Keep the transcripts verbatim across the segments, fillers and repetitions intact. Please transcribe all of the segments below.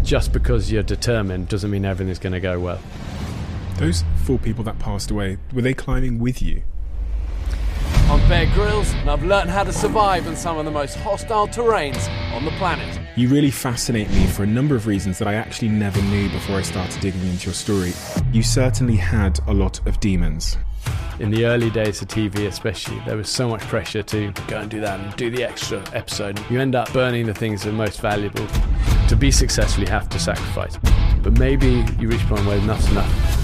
just because you're determined doesn't mean everything's going to go well. Those four people that passed away, were they climbing with you? I'm Bear Grylls, and I've learned how to survive in some of the most hostile terrains on the planet. You really fascinate me for a number of reasons that I actually never knew before I started digging into your story. You certainly had a lot of demons. In the early days of T V especially, there was so much pressure to go and do that and do the extra episode. You end up burning the things that are most valuable. To be successful, you have to sacrifice. But maybe you reach a point where enough's enough.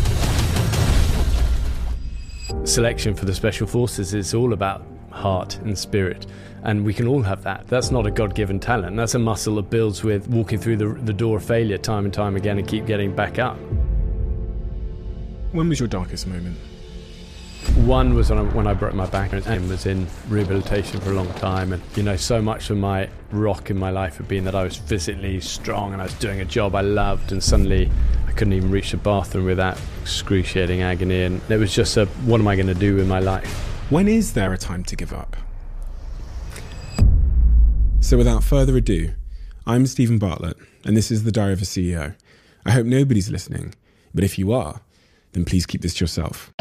Selection for the Special Forces is all about heart and spirit, and we can all have that. That's not a God-given talent. That's a muscle that builds with walking through the, the door of failure time and time again and keep getting back up. When was your darkest moment? One was when I, when I broke my back and was in rehabilitation for a long time, and you know, so much of my rock in my life had been that I was physically strong and I was doing a job I loved, and suddenly I couldn't even reach the bathroom without excruciating agony, and it was just a, what am I going to do with my life? When is there a time to give up? So without further ado, I'm Stephen Bartlett, and this is The Diary of a C E O. I hope nobody's listening, but if you are, then please keep this to yourself.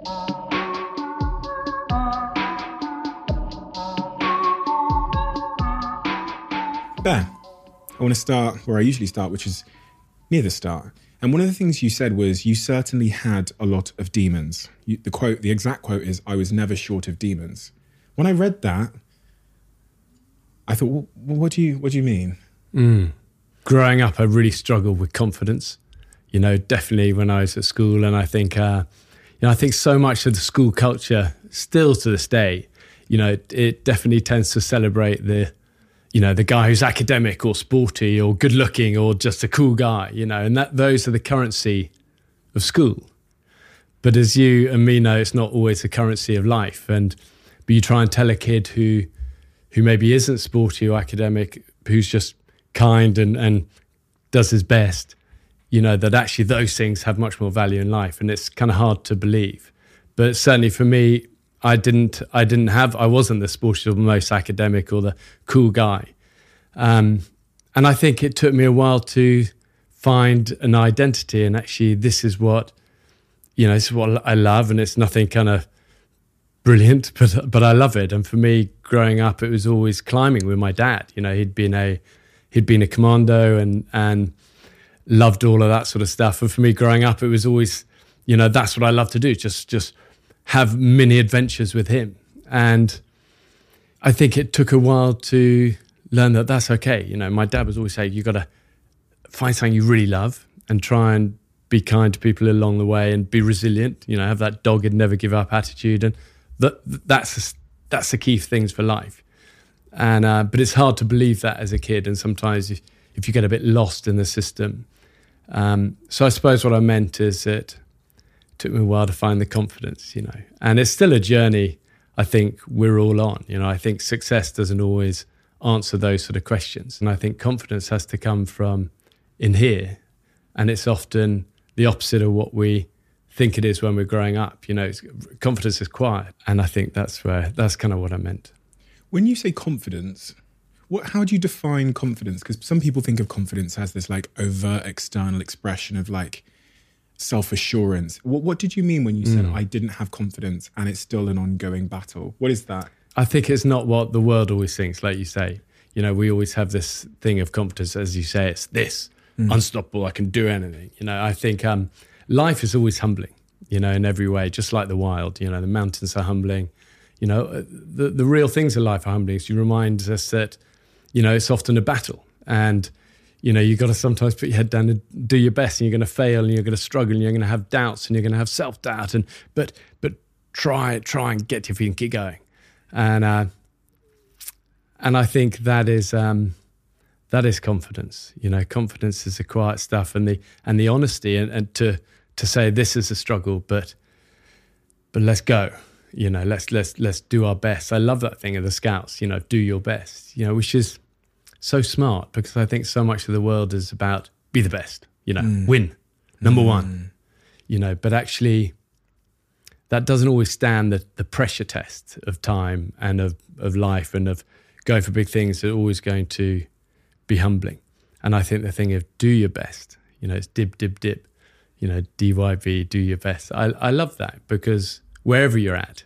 Bear, I want to start where I usually start, which is near the start. And one of the things you said was you certainly had a lot of demons. You, the quote, the exact quote is, "I was never short of demons." When I read that, I thought, well, what do you what do you mean? Mm. Growing up, I really struggled with confidence. You know, definitely when I was at school, and I think, uh, you know, I think so much of the school culture, still to this day, you know, it, it definitely tends to celebrate the, you know, the guy who's academic or sporty or good looking or just a cool guy, you know, and that those are the currency of school. But as you and me know, it's not always the currency of life. And but you try and tell a kid who who maybe isn't sporty or academic, who's just kind and, and does his best, you know, that actually those things have much more value in life. And it's kind of hard to believe. But certainly for me, I didn't, I didn't have, I wasn't the sporty or the most academic or the cool guy. Um, and I think it took me a while to find an identity, and actually this is what, you know, this is what I love, and it's nothing kind of brilliant, but, but I love it. And for me, growing up, it was always climbing with my dad. You know, he'd been a, he'd been a commando and, and loved all of that sort of stuff. And for me growing up, it was always, you know, that's what I love to do. Just, just, have many adventures with him. And I think it took a while to learn that that's okay. You know, my dad was always saying, you got to find something you really love and try and be kind to people along the way and be resilient, you know, have that dogged, never give up attitude. And that that's, that's the key things for life. And, uh, but it's hard to believe that as a kid. And sometimes if, if you get a bit lost in the system. Um, so I suppose what I meant is that took me a while to find the confidence, you know, and it's still a journey I think we're all on. You know, I think success doesn't always answer those sort of questions, and I think confidence has to come from in here, and it's often the opposite of what we think it is when we're growing up. You know, it's, confidence is quiet, and I think that's where that's kind of what I meant. When you say confidence, what how do you define confidence? Because some people think of confidence as this like overt external expression of like self-assurance. What, what did you mean when you said, mm. I didn't have confidence and it's still an ongoing battle? What is that? I think it's not what the world always thinks, like you say. You know, we always have this thing of confidence, as you say, it's this, mm. unstoppable, I can do anything. You know, I think um, life is always humbling, you know, in every way, just like the wild. You know, the mountains are humbling. You know, the, the real things in life are humbling. So you remind us that, you know, it's often a battle, and you know, you've got to sometimes put your head down and do your best, and you're going to fail, and you're going to struggle, and you're going to have doubts, and you're going to have self-doubt, and but but try try and get your feet and keep going, and uh, and I think that is um, that is confidence. You know, confidence is the quiet stuff, and the and the honesty, and, and to to say this is a struggle, but but let's go. You know, let's let's let's do our best. I love that thing of the Scouts. You know, do your best. You know, which is so smart, because I think so much of the world is about be the best, you know, mm. win, number mm. one, you know, but actually that doesn't always stand the, the pressure test of time and of, of life and of going for big things. They're always going to be humbling. And I think the thing of do your best, you know, it's dib, dib, dib, you know, D Y B, do your best. I, I love that because wherever you're at,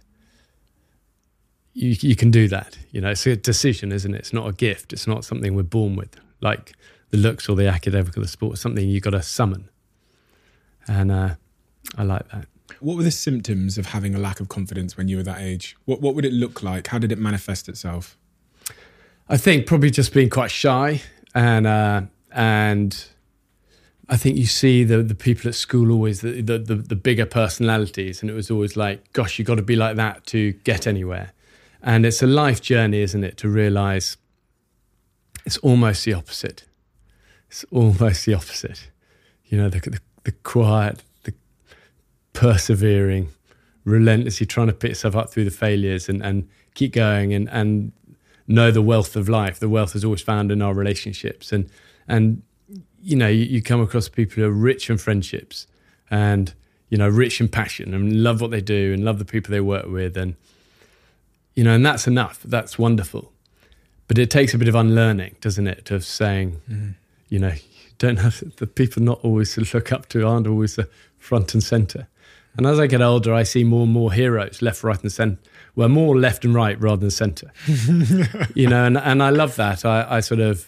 you, you can do that. You know, it's a decision, isn't it? It's not a gift. It's not something we're born with, like the looks or the academic or the sport. It's something you got to summon. And uh, I like that. What were the symptoms of having a lack of confidence when you were that age? What what would it look like? How did it manifest itself? I think probably just being quite shy, and uh, and I think you see the the people at school always the, the the the bigger personalities, and it was always like, gosh, you got to be like that to get anywhere. And it's a life journey, isn't it, to realise it's almost the opposite. It's almost the opposite. You know, the the, the quiet, the persevering, relentlessly trying to pick yourself up through the failures and, and keep going and, and know the wealth of life. The wealth is always found in our relationships. And, and you know, you, you come across people who are rich in friendships and, you know, rich in passion and love what they do and love the people they work with. And, you know, and that's enough. That's wonderful. But it takes a bit of unlearning, doesn't it, of saying, mm-hmm. you know, you don't have the people not always to look up to aren't always the front and centre. And as I get older, I see more and more heroes, left, right and centre. Well, more left and right rather than centre. You know, and, and I love that. I, I sort of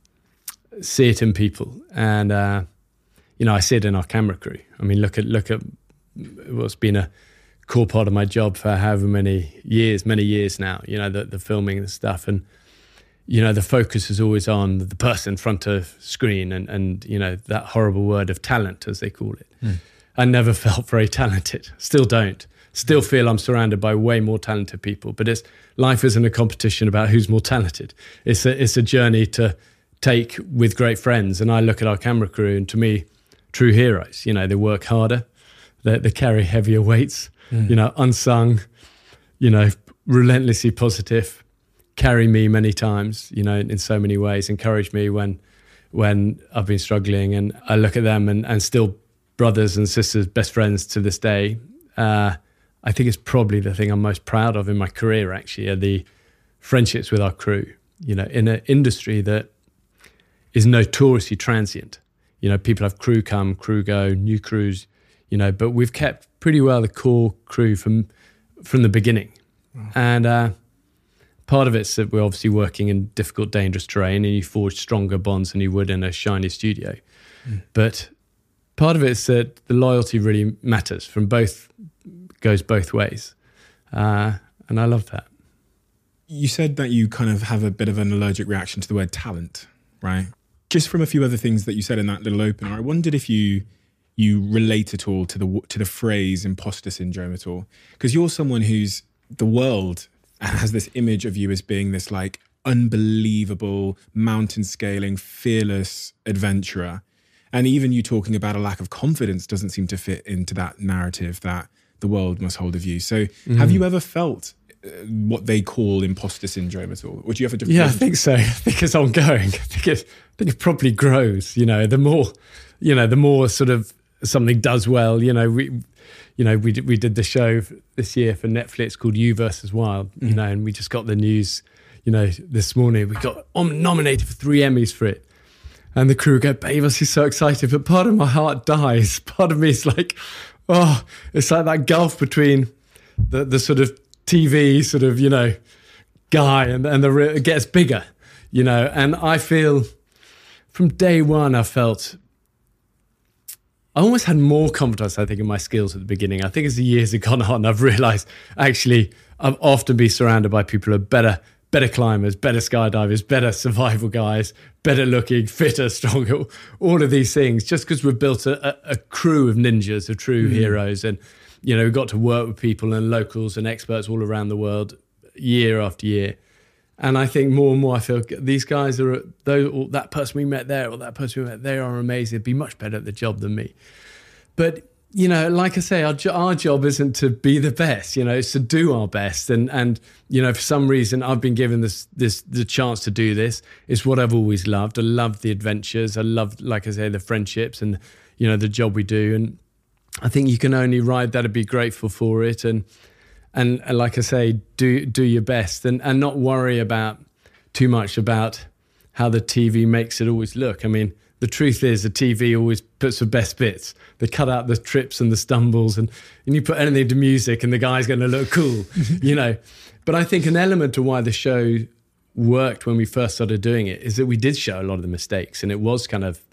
see it in people. And, uh, you know, I see it in our camera crew. I mean, look at look at what's been a core part of my job for however many years, many years now, you know, the, the filming and stuff. And, you know, the focus is always on the person in front of screen and, and you know, that horrible word of talent, as they call it. Mm. I never felt very talented, still don't. Still feel I'm surrounded by way more talented people, but it's life isn't a competition about who's more talented. It's a, it's a journey to take with great friends. And I look at our camera crew and to me, true heroes, you know, they work harder, they, they carry heavier weights, mm. you know, unsung, you know, relentlessly positive, carry me many times, you know, in so many ways, encourage me when when I've been struggling. And I look at them and, and still brothers and sisters, best friends to this day. Uh, I think it's probably the thing I'm most proud of in my career, actually, are the friendships with our crew, you know, in an industry that is notoriously transient. You know, people have crew come, crew go, new crews, you know, but we've kept pretty well the core crew from from the beginning. Wow. And uh, part of it's that we're obviously working in difficult, dangerous terrain and you forge stronger bonds than you would in a shiny studio. Mm. But part of it is that the loyalty really matters from both, goes both ways. Uh, and I love that. You said that you kind of have a bit of an allergic reaction to the word talent, right? Just from a few other things that you said in that little opener, I wondered if you you relate at all to the to the phrase imposter syndrome at all. Because you're someone who's, the world has this image of you as being this like unbelievable, mountain scaling, fearless adventurer. And even you talking about a lack of confidence doesn't seem to fit into that narrative that the world must hold of you. So mm. have you ever felt uh, what they call imposter syndrome at all? Or do you have a different... Yeah, I think so. I think it's ongoing. I think it, I think it probably grows, you know, the more, you know, the more sort of something does well, you know, we, you know, we did, we did the show this year for Netflix called You versus Wild, mm. you know, and we just got the news, you know, this morning, we got nominated for three Emmys for it. And the crew go, babe, I'm so excited. But part of my heart dies. Part of me is like, oh, it's like that gulf between the, the sort of T V sort of, you know, guy and, and the it gets bigger, you know. And I feel from day one, I felt, I almost had more confidence, I think, in my skills at the beginning. I think as the years have gone on, I've realised actually I've often been surrounded by people who are better better climbers, better skydivers, better survival guys, better looking, fitter, stronger, all of these things, just because we've built a, a, a crew of ninjas, of true mm. heroes. And, you know, we've got to work with people and locals and experts all around the world year after year. And I think more and more I feel these guys are, those, or that person we met there or that person we met, they are amazing. They'd be much better at the job than me. But, you know, like I say, our, our job isn't to be the best, you know, it's to do our best. And, and you know, for some reason, I've been given this, this the chance to do this. It's what I've always loved. I love the adventures. I love, like I say, the friendships and, you know, the job we do. And I think you can only ride that and be grateful for it. And, and, and like I say, do do your best and, and not worry about too much about how the T V makes it always look. I mean, the truth is the T V always puts the best bits. They cut out the trips and the stumbles, and, and you put anything to music and the guy's going to look cool, you know. But I think an element of why the show worked when we first started doing it is that we did show a lot of the mistakes, and it was kind of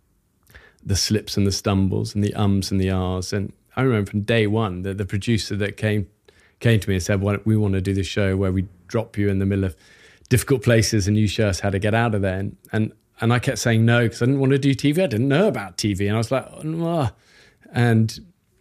the slips and the stumbles and the ums and the ahs. And I remember from day one that the producer that came came to me and said, well, we want to do this show where we drop you in the middle of difficult places and you show us how to get out of there. And and, and I kept saying no because I didn't want to do T V. I didn't know about T V. And I was like, oh. And,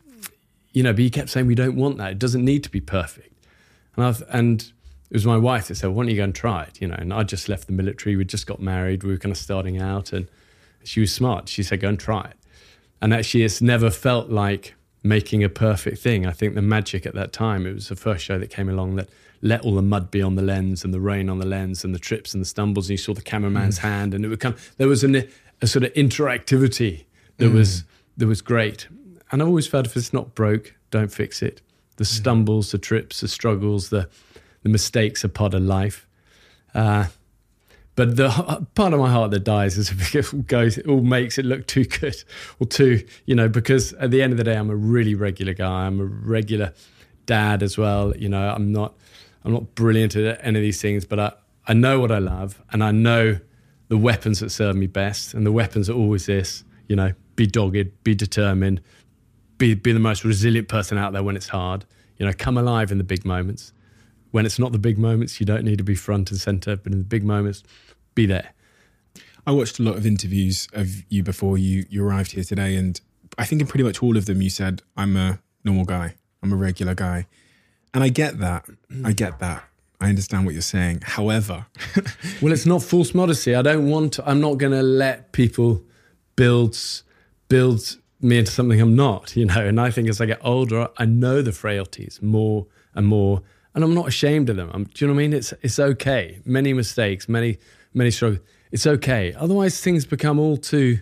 you know, but he kept saying, we don't want that. It doesn't need to be perfect. And I've, and it was my wife that said, why don't you go and try it? You know, and I just left the military. We just got married. We were kind of starting out, and she was smart. She said, go and try it. And actually, it's never felt like making a perfect thing. I think the magic at that time, it was the first show that came along that let all the mud be on the lens and the rain on the lens and the trips and the stumbles. And you saw the cameraman's mm. hand, and it would come. There was an, a sort of interactivity that mm. was that was great. And I always felt if it's not broke, don't fix it. The mm. stumbles, the trips, the struggles, the the mistakes are part of life. Uh, but the part of my heart that dies is if it goes, it all makes it look too good or too, you know, because at the end of the day, I'm a really regular guy. I'm a regular dad as well. You know, I'm not, I'm not brilliant at any of these things, but I, I know what I love, and I know the weapons that serve me best. And the weapons are always this, you know, be dogged, be determined, be, be the most resilient person out there when it's hard, you know, come alive in the big moments. When it's not the big moments, you don't need to be front and center, but in the big moments, be there. I watched a lot of interviews of you before you, you arrived here today, and I think in pretty much all of them you said, I'm a normal guy, I'm a regular guy. And I get that, I get that. I understand what you're saying. However... well, it's not false modesty. I don't want to, I'm not going to let people build, build me into something I'm not, you know. And I think as I get older, I know the frailties more and more, and I'm not ashamed of them. I'm, do you know what I mean? It's it's okay. Many mistakes, many many struggles. It's okay. Otherwise, things become all too,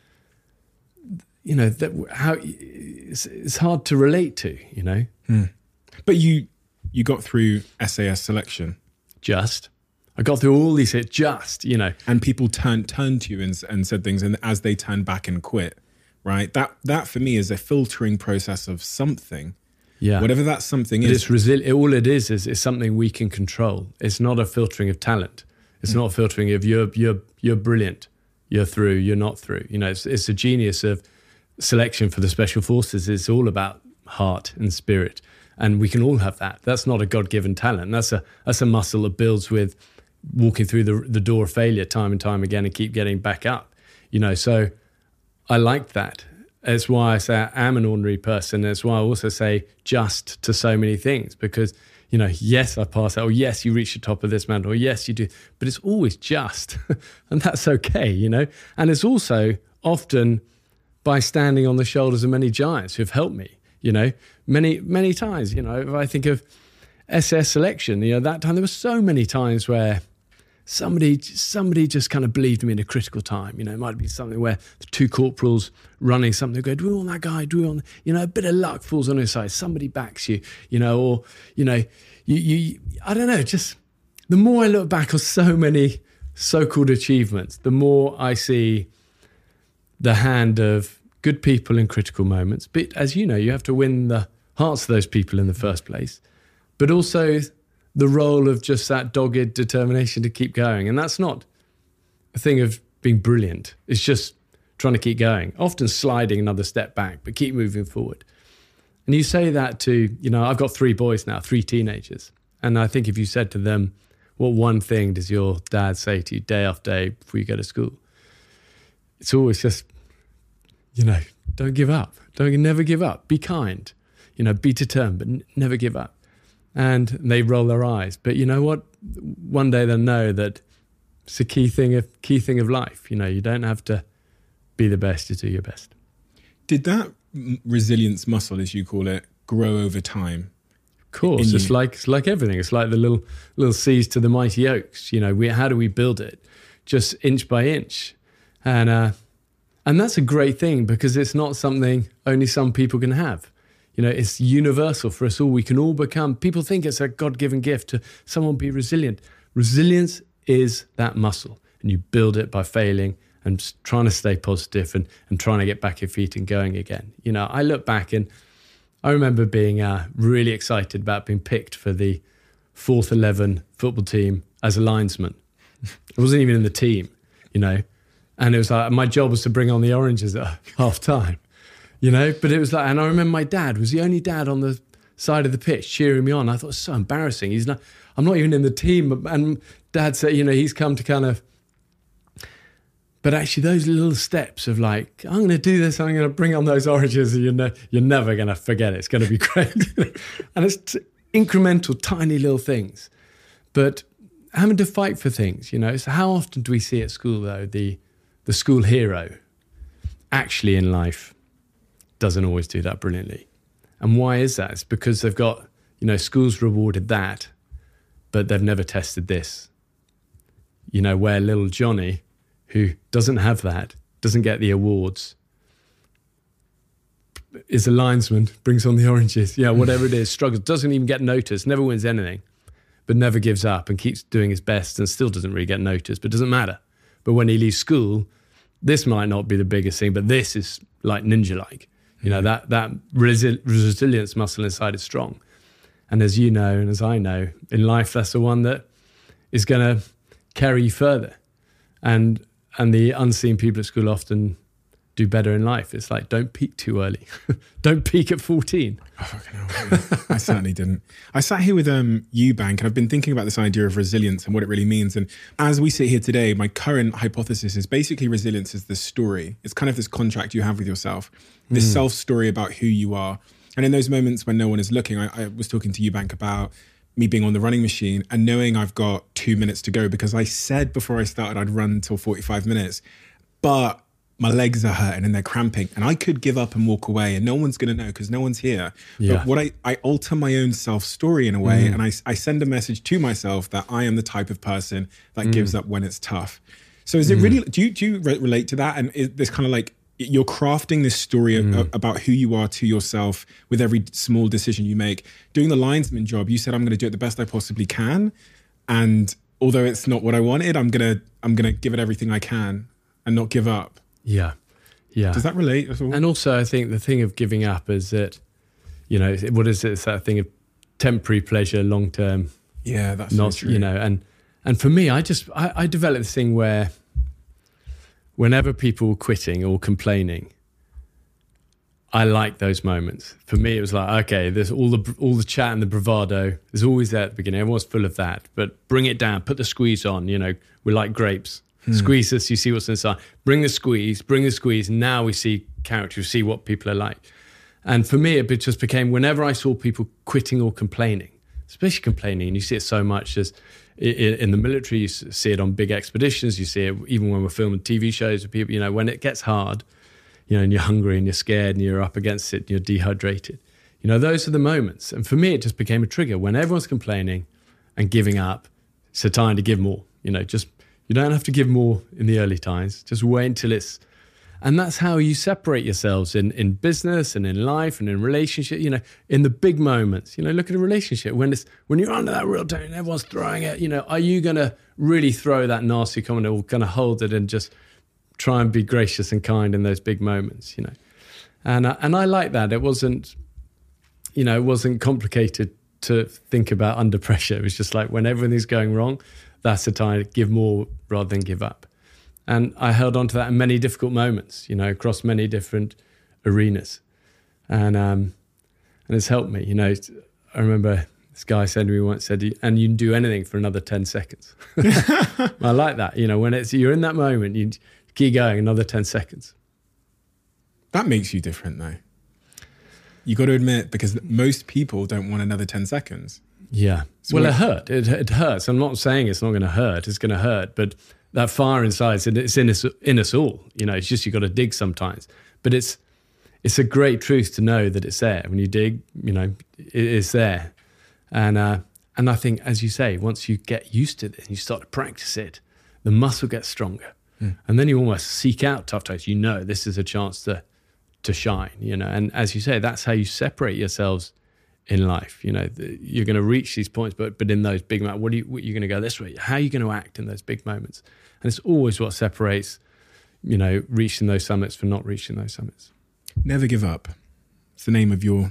you know, that how it's, it's hard to relate to. You know. Hmm. But you you got through S A S selection. Just, I got through all these. It just, you know. And people turned turned to you and and said things, and as they turned back and quit, right? That that for me is a filtering process of something. Yeah. Whatever that something but is. It's resil- all it is, is is something we can control. It's not a filtering of talent. It's mm. not a filtering of you're you're you're brilliant, you're through, you're not through. You know, it's it's the genius of selection for the special forces. It's all about heart and spirit, and we can all have that. That's not a God-given talent. That's a that's a muscle that builds with walking through the the door of failure time and time again and keep getting back up. You know, so I liked that. It's why I say I am an ordinary person. That's why I also say just to so many things, because, you know, yes, I pass that, or yes, you reach the top of this mountain, or yes, you do, but it's always just, and that's okay, you know. And it's also often by standing on the shoulders of many giants who've helped me, you know, many, many times. You know, if I think of S S selection, you know, that time there were so many times where Somebody, somebody just kind of believed me in a critical time. You know, it might be something where the two corporals running something go, do we want that guy? Do we want, you know, a bit of luck falls on his side. Somebody backs you, you know, or, you know, you, you, I don't know, just the more I look back on so many so-called achievements, the more I see the hand of good people in critical moments. But as you know, you have to win the hearts of those people in the first place, but also the role of just that dogged determination to keep going. And that's not a thing of being brilliant. It's just trying to keep going, often sliding another step back, but keep moving forward. And you say that to, you know, I've got three boys now, three teenagers. And I think if you said to them, what one thing does your dad say to you day after day before you go to school? It's always just, you know, don't give up. Don't never give up. Be kind. You know, be determined, but n- never give up. And they roll their eyes. But you know what? One day they'll know that it's a key thing of key thing of life. You know, you don't have to be the best to do your best. Did that resilience muscle, as you call it, grow over time? Of course. It's you? like it's like everything. It's like the little little seeds to the mighty oaks. You know, we, how do we build it? Just inch by inch. And uh, and that's a great thing, because it's not something only some people can have. You know, it's universal for us all. We can all become, people think it's a God-given gift to someone be resilient. Resilience is that muscle. and you build it by failing and just trying to stay positive and, and trying to get back your feet and going again. You know, I look back and I remember being uh, really excited about being picked for the fourth eleven football team as a linesman. I wasn't even in the team, you know, and it was like my job was to bring on the oranges at half time, you know, but it was like, and I remember my dad was the only dad on the side of the pitch cheering me on. I thought it was so embarrassing. He's not, I'm not even in the team. And Dad said, you know, he's come to kind of, but actually those little steps of like, I'm going to do this, I'm going to bring on those oranges, and you're, ne- you're never going to forget it. It's going to be great. And it's t- incremental, tiny little things. But having to fight for things, you know, so how often do we see at school though, the, the school hero actually in life doesn't always do that brilliantly. And why is that? It's because they've got, you know, schools rewarded that, but they've never tested this. You know, where little Johnny, who doesn't have that, doesn't get the awards, is a linesman, brings on the oranges, yeah, whatever it is, struggles, doesn't even get noticed, never wins anything, but never gives up and keeps doing his best and still doesn't really get noticed, but doesn't matter. But when he leaves school, this might not be the biggest thing, but this is like ninja-like. You know, that that resi- resilience muscle inside is strong. And as you know, and as I know, in life, that's the one that is going to carry you further. And and the unseen people at school often do better in life. It's like, don't peak too early. Don't peak at fourteen. Oh, fucking hell. I certainly didn't. I sat here with um, Eubank, and I've been thinking about this idea of resilience and what it really means. And as we sit here today, my current hypothesis is basically resilience is this story. It's kind of this contract you have with yourself, this mm. self-story about who you are. And in those moments when no one is looking, I, I was talking to Eubank about me being on the running machine and knowing I've got two minutes to go because I said before I started I'd run until forty-five minutes, but my legs are hurting and they're cramping and I could give up and walk away and no one's going to know because no one's here. Yeah. But what I, I alter my own self-story in a way mm. and I, I send a message to myself that I am the type of person that mm. gives up when it's tough. So is it mm. really, do you, do you re- relate to that? And is this kind of like, you're crafting this story mm. of, about who you are to yourself with every small decision you make. Doing the linesman job, you said, I'm going to do it the best I possibly can. And although it's not what I wanted, I'm going to, I'm going to give it everything I can and not give up. Yeah. Yeah. Does that relate at all? And also I think the thing of giving up is that, you know, what is it? It's that thing of temporary pleasure, long-term. Yeah, that's not, so true. You know, and, and for me, I just, I, I developed this thing where whenever people were quitting or complaining, I like those moments. For me, it was like, okay, there's all the, all the chat and the bravado. There's always that at the beginning. Everyone's full of that, but bring it down, put the squeeze on, you know, we're like grapes. Hmm. Squeeze this, you see what's inside. Bring the squeeze, bring the squeeze. Now we see character, we see what people are like. And for me, it just became whenever I saw people quitting or complaining, especially complaining, and you see it so much as in the military, you see it on big expeditions, you see it even when we're filming T V shows with people, you know, when it gets hard, you know, and you're hungry and you're scared and you're up against it and you're dehydrated. You know, those are the moments. And for me, it just became a trigger. When everyone's complaining and giving up, it's a time to give more, you know, just you don't have to give more in the early times. Just wait until it's... And that's how you separate yourselves in, in business and in life and in relationship, you know, in the big moments. You know, look at a relationship. When it's when you're under that real tone and everyone's throwing it, you know, are you going to really throw that nasty comment or going to hold it and just try and be gracious and kind in those big moments, you know? And, uh, and I like that. It wasn't, you know, it wasn't complicated to think about under pressure. It was just like when everything's going wrong, that's the time to give more rather than give up. And I held on to that in many difficult moments, you know, across many different arenas. And um, and it's helped me, you know. I remember this guy said to me once, said, and you can do anything for another ten seconds. I like that, you know, when it's you're in that moment, you keep going another ten seconds. That makes you different though. You got to admit, because most people don't want another ten seconds. Yeah. So well, what, it hurt. It, it hurts. I'm not saying it's not going to hurt. It's going to hurt. But that fire inside, it's in us, in us all. You know, it's just you got to dig sometimes. But it's it's a great truth to know that it's there. When you dig, you know, it is there. And uh, and I think, as you say, once you get used to it and you start to practice it, the muscle gets stronger. Mm. And then you almost seek out tough times. You know, this is a chance to to shine, you know. And as you say, that's how you separate yourselves in life. You know, the, you're going to reach these points, but but in those big moments, what are you, what are you going to go this way? How are you going to act in those big moments? And it's always what separates, you know, reaching those summits from not reaching those summits. Never Give Up. It's the name of your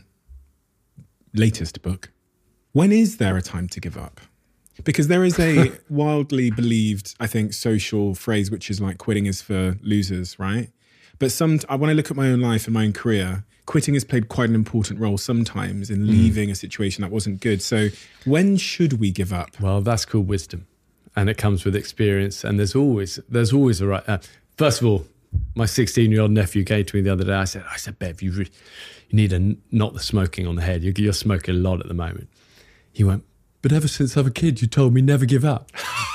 latest book. When is there a time to give up? Because there is a wildly believed, I think, social phrase, which is like quitting is for losers, right? But some, when I look at my own life and my own career, quitting has played quite an important role sometimes in leaving mm. a situation that wasn't good. So when should we give up? Well, that's called wisdom, and it comes with experience. And there's always, there's always a right. Uh, first of all, my sixteen-year-old nephew came to me the other day. I said, I said, Bev, you, re- you need to knock the smoking on the head. You're, you're smoking a lot at the moment. He went, but ever since I was a kid, you told me never give up.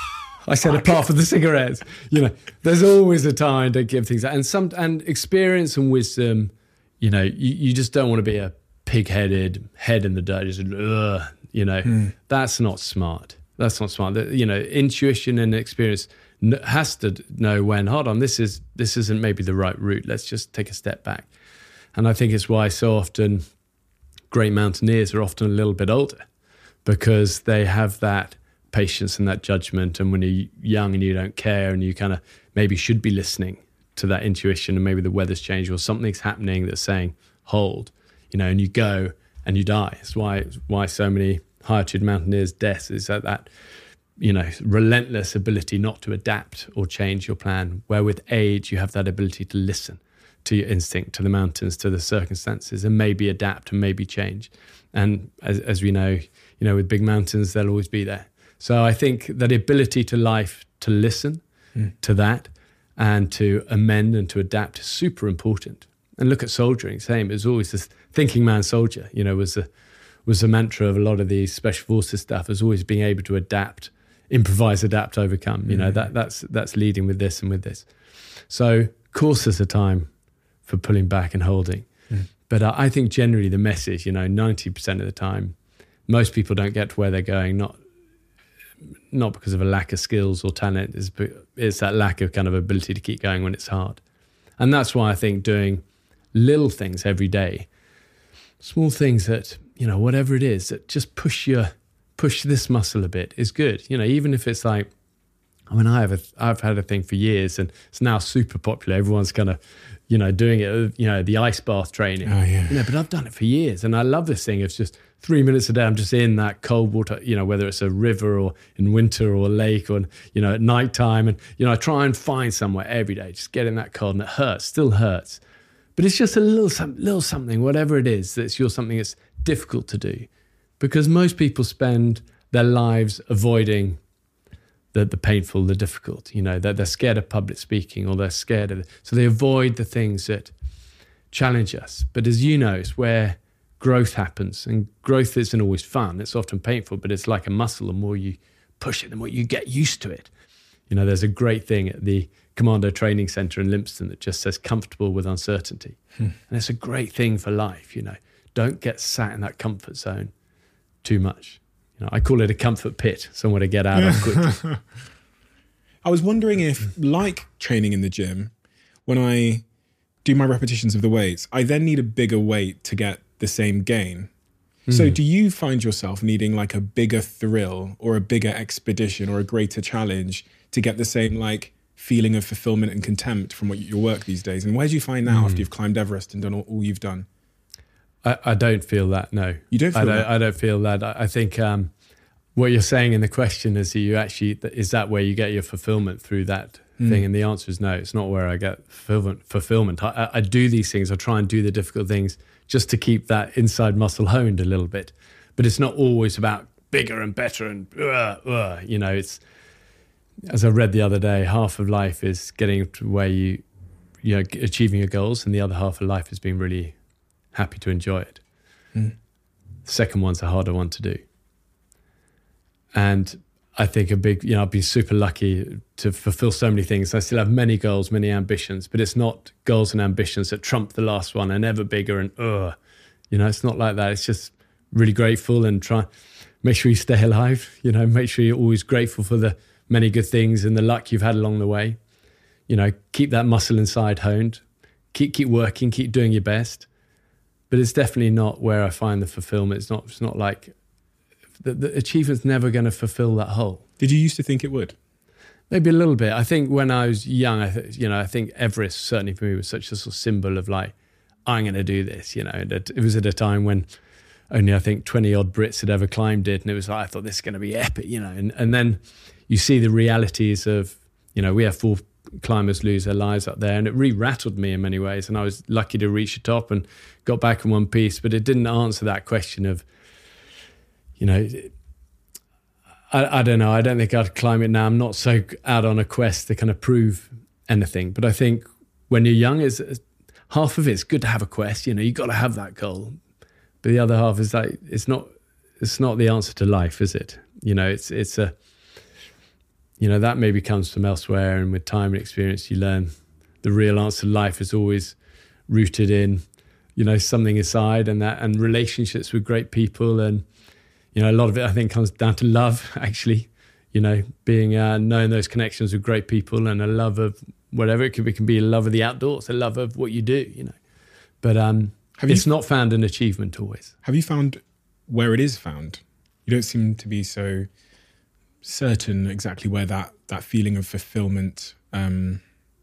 I said, apart from the cigarettes, you know, there's always a time to give things up. And some, and experience and wisdom, you know, you, you just don't want to be a pig-headed, head in the dirt, just, ugh, you know, mm. that's not smart. That's not smart. You know, intuition and experience has to know when, hold on, this is this isn't maybe the right route. Let's just take a step back. And I think it's why so often great mountaineers are often a little bit older, because they have that patience and that judgment. And when you're young and you don't care and you kind of maybe should be listening to that intuition, and maybe the weather's changed or something's happening that's saying, hold, you know, and you go and you die. It's why, why so many high altitude mountaineers' deaths is that, that, you know, relentless ability not to adapt or change your plan, where with age, you have that ability to listen to your instinct, to the mountains, to the circumstances, and maybe adapt and maybe change. And as, as we know, you know, with big mountains, they'll always be there. So I think that ability to life, to listen mm. to that and to amend and to adapt is super important. And look at soldiering, same. It was always this thinking man soldier, you know, was the, was the mantra of a lot of these special forces stuff, is always being able to adapt, improvise, adapt, overcome. You mm. know, that that's that's leading with this and with this. So of course there's a time for pulling back and holding. Mm. But uh, I think generally the message, you know, ninety percent of the time, most people don't get to where they're going, not not because of a lack of skills or talent, it's, it's that lack of kind of ability to keep going when it's hard. And that's why I think doing little things every day, small things that, you know, whatever it is, that just push your, push this muscle a bit is good. You know, even if it's like, I mean, I have a, I've had a thing for years and it's now super popular. Everyone's kind of, you know, doing it, you know, the ice bath training. Oh, yeah. You know, but I've done it for years and I love this thing. It's just three minutes a day. I'm just in that cold water, you know, whether it's a river or in winter or a lake or, you know, at nighttime. And, you know, I try and find somewhere every day, just get in that cold, and it hurts, still hurts. But it's just a little, some, little something, whatever it is, that's your something that's difficult to do. Because most people spend their lives avoiding the the painful, the difficult, you know, they're, they're scared of public speaking or they're scared of it. So they avoid the things that challenge us. But as you know, it's where growth happens, and growth isn't always fun. It's often painful, but it's like a muscle. The more you push it, the more you get used to it. You know, there's a great thing at the Commando Training Center in Lympstone that just says comfortable with uncertainty. Hmm. And it's a great thing for life, you know. Don't get sat in that comfort zone too much. You know, I call it a comfort pit, somewhere to get out of quickly. I was wondering if, like training in the gym, when I do my repetitions of the weights, I then need a bigger weight to get the same gain. Mm. So do you find yourself needing like a bigger thrill or a bigger expedition or a greater challenge to get the same like feeling of fulfillment and contempt from what your work these days? And where do you find that mm. after you've climbed Everest and done all, all you've done? I, I don't feel that, no. You don't feel I don't, that? I don't feel that. I, I think um, what you're saying in the question is that you actually, is that where you get your fulfillment through that mm. thing? And the answer is no, it's not where I get fulfillment. fulfillment. I, I do these things, I try and do the difficult things just to keep that inside muscle honed a little bit. But it's not always about bigger and better and, uh, uh, you know, it's, as I read the other day, half of life is getting to where you, you know, achieving your goals, and the other half of life is being really happy to enjoy it. Mm. The second one's a harder one to do. And I think a big, you know, I've been super lucky to fulfill so many things. I still have many goals, many ambitions, but it's not goals and ambitions that trump the last one and ever bigger and, ugh, you know, it's not like that. It's just really grateful and try, make sure you stay alive, you know, make sure you're always grateful for the many good things and the luck you've had along the way. You know, keep that muscle inside honed, keep, keep working, keep doing your best. but it's definitely not where I find the fulfillment. It's not, it's not like, the, the achievement's never going to fulfill that hole. Did you used to think it would? Maybe a little bit. I think when I was young, I th- you know, I think Everest certainly for me was such a sort of symbol of like, I'm going to do this, you know. And it, it was at a time when only I think twenty odd Brits had ever climbed it. And it was like, I thought this is going to be epic, you know. And, and then you see the realities of, you know, we have four climbers lose their lives up there, and it really rattled me in many ways. And I was lucky to reach the top and got back in one piece, but it didn't answer that question of, you know, I, I don't know. I don't think I'd climb it now. I'm not so out on a quest to kind of prove anything. But I think when you're young, is half of it's good to have a quest. You know, you got to have that goal. But the other half is like it's not. It's not the answer to life, is it? You know, it's it's a. You know, that maybe comes from elsewhere, and with time and experience, you learn the real answer to life is always rooted in, you know, something inside, and that and relationships with great people. And you know, a lot of it, I think, comes down to love, actually, you know, being, uh, knowing those connections with great people and a love of whatever. It could be, it can be a love of the outdoors, a love of what you do, you know. But um, it's you, not found in achievement always. Have you found where it is found? You don't seem to be so certain exactly where that, that feeling of fulfillment, um,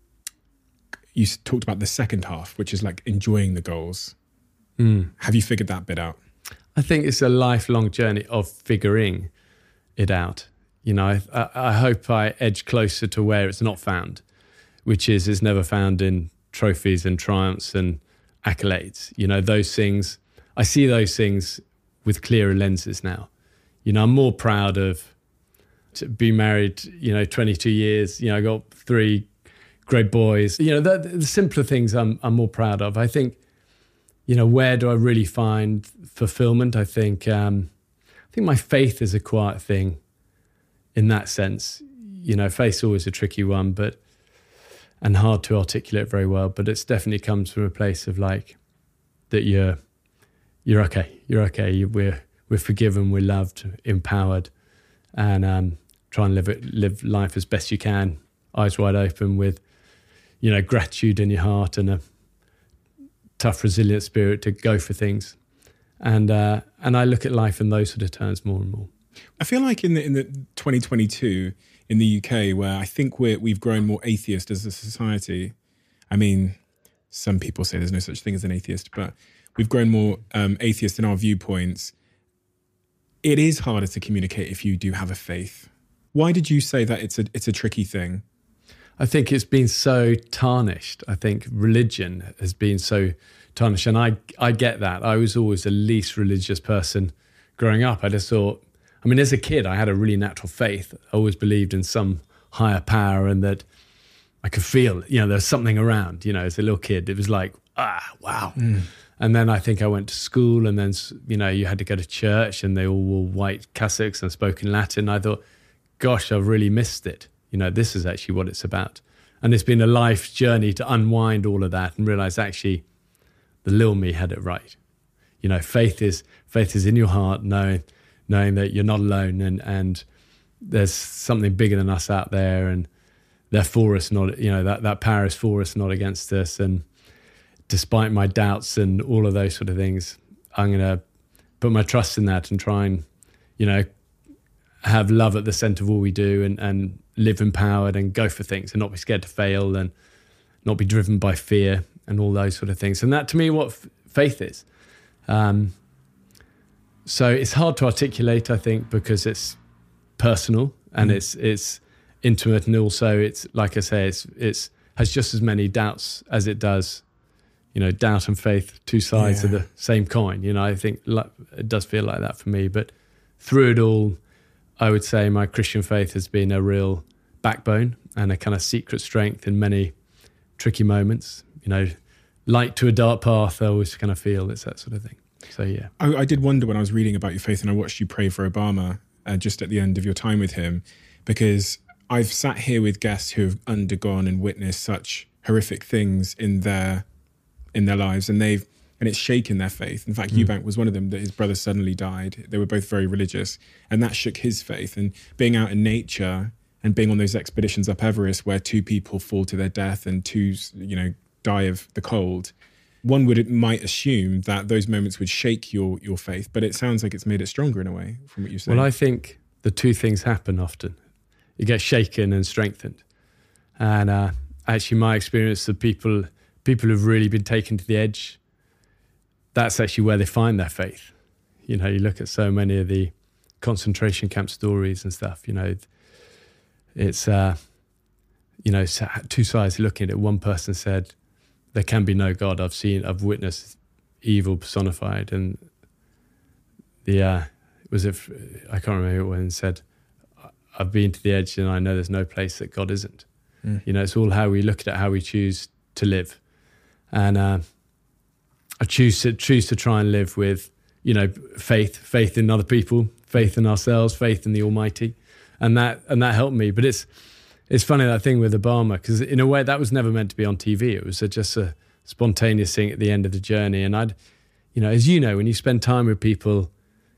you talked about the second half, which is like enjoying the goals. Mm. Have you figured that bit out? I think it's a lifelong journey of figuring it out. You know, I, I, I hope I edge closer to where it's not found, which is it's never found in trophies and triumphs and accolades. You know, those things, I see those things with clearer lenses now. You know, I'm more proud of to be married, you know, twenty-two years. You know, I got three great boys. You know, the, the simpler things I'm, I'm more proud of. I think, you know, where do I really find fulfillment? I think um, I think my faith is a quiet thing in that sense. You know, faith's always a tricky one, but and hard to articulate very well. But it's definitely comes from a place of like that you're you're okay, you're okay. You, we're we're forgiven, we're loved, empowered, and um, try and live it, live life as best you can, eyes wide open, with you know gratitude in your heart and a tough, resilient spirit to go for things. And uh, and I look at life in those sort of terms more and more. I feel like in the in the twenty twenty-two in the U K, where I think we're we've grown more atheist as a society. I mean, some people say there's no such thing as an atheist, but we've grown more um, atheist in our viewpoints. It is harder to communicate if you do have a faith. Why did you say that it's a it's a tricky thing? I think it's been so tarnished. I think religion has been so tarnished. And I, I get that. I was always the least religious person growing up. I just thought, I mean, as a kid, I had a really natural faith. I always believed in some higher power and that I could feel, you know, there's something around, you know, as a little kid. It was like, ah, wow. Mm. And then I think I went to school and then, you know, you had to go to church and they all wore white cassocks and spoke in Latin. I thought, gosh, I've really missed it. You know, this is actually what it's about. And it's been a life journey to unwind all of that and realize actually the little me had it right. You know, faith is faith is in your heart, knowing knowing that you're not alone and, and there's something bigger than us out there and they're for us, not, you know, that, that power is for us, not against us. And despite my doubts and all of those sort of things, I'm going to put my trust in that and try and, you know, have love at the center of all we do and, and live empowered and go for things and not be scared to fail and not be driven by fear and all those sort of things. And that to me, what f- faith is. Um, so it's hard to articulate, I think, because it's personal and mm. it's it's intimate, and also it's, like I say, it's it's has just as many doubts as it does, you know, doubt and faith, two sides yeah. of the same coin. You know, I think like, it does feel like that for me. But through it all, I would say my Christian faith has been a real backbone and a kind of secret strength in many tricky moments. You know, light to a dark path, I always kind of feel it's that sort of thing. So, yeah. I, I did wonder when I was reading about your faith and I watched you pray for Obama uh, just at the end of your time with him, because I've sat here with guests who have undergone and witnessed such horrific things in their in their lives, and they've and it's shaken their faith. In fact, mm. Eubank was one of them, that his brother suddenly died. They were both very religious, and that shook his faith. And being out in nature and being on those expeditions up Everest where two people fall to their death and two, you know, die of the cold, one would might assume that those moments would shake your your faith, but it sounds like it's made it stronger in a way from what you say. Well, I think the two things happen often. You get shaken and strengthened. And uh, actually my experience of people, people who've really been taken to the edge, that's actually where they find their faith. You know, you look at so many of the concentration camp stories and stuff, you know, it's, uh, you know, two sides looking at it. One person said, there can be no God. I've seen, I've witnessed evil personified. And the, uh, was it, I can't remember who it was, and said, I've been to the edge and I know there's no place that God isn't. Mm. You know, it's all how we look at it, how we choose to live. And uh, I choose to choose to try and live with, you know, faith, faith in other people, faith in ourselves, faith in the Almighty. And that and that helped me. But it's it's funny, that thing with Obama, because in a way that was never meant to be on T V. It was a, just a spontaneous thing at the end of the journey. And I'd, you know, as you know, when you spend time with people,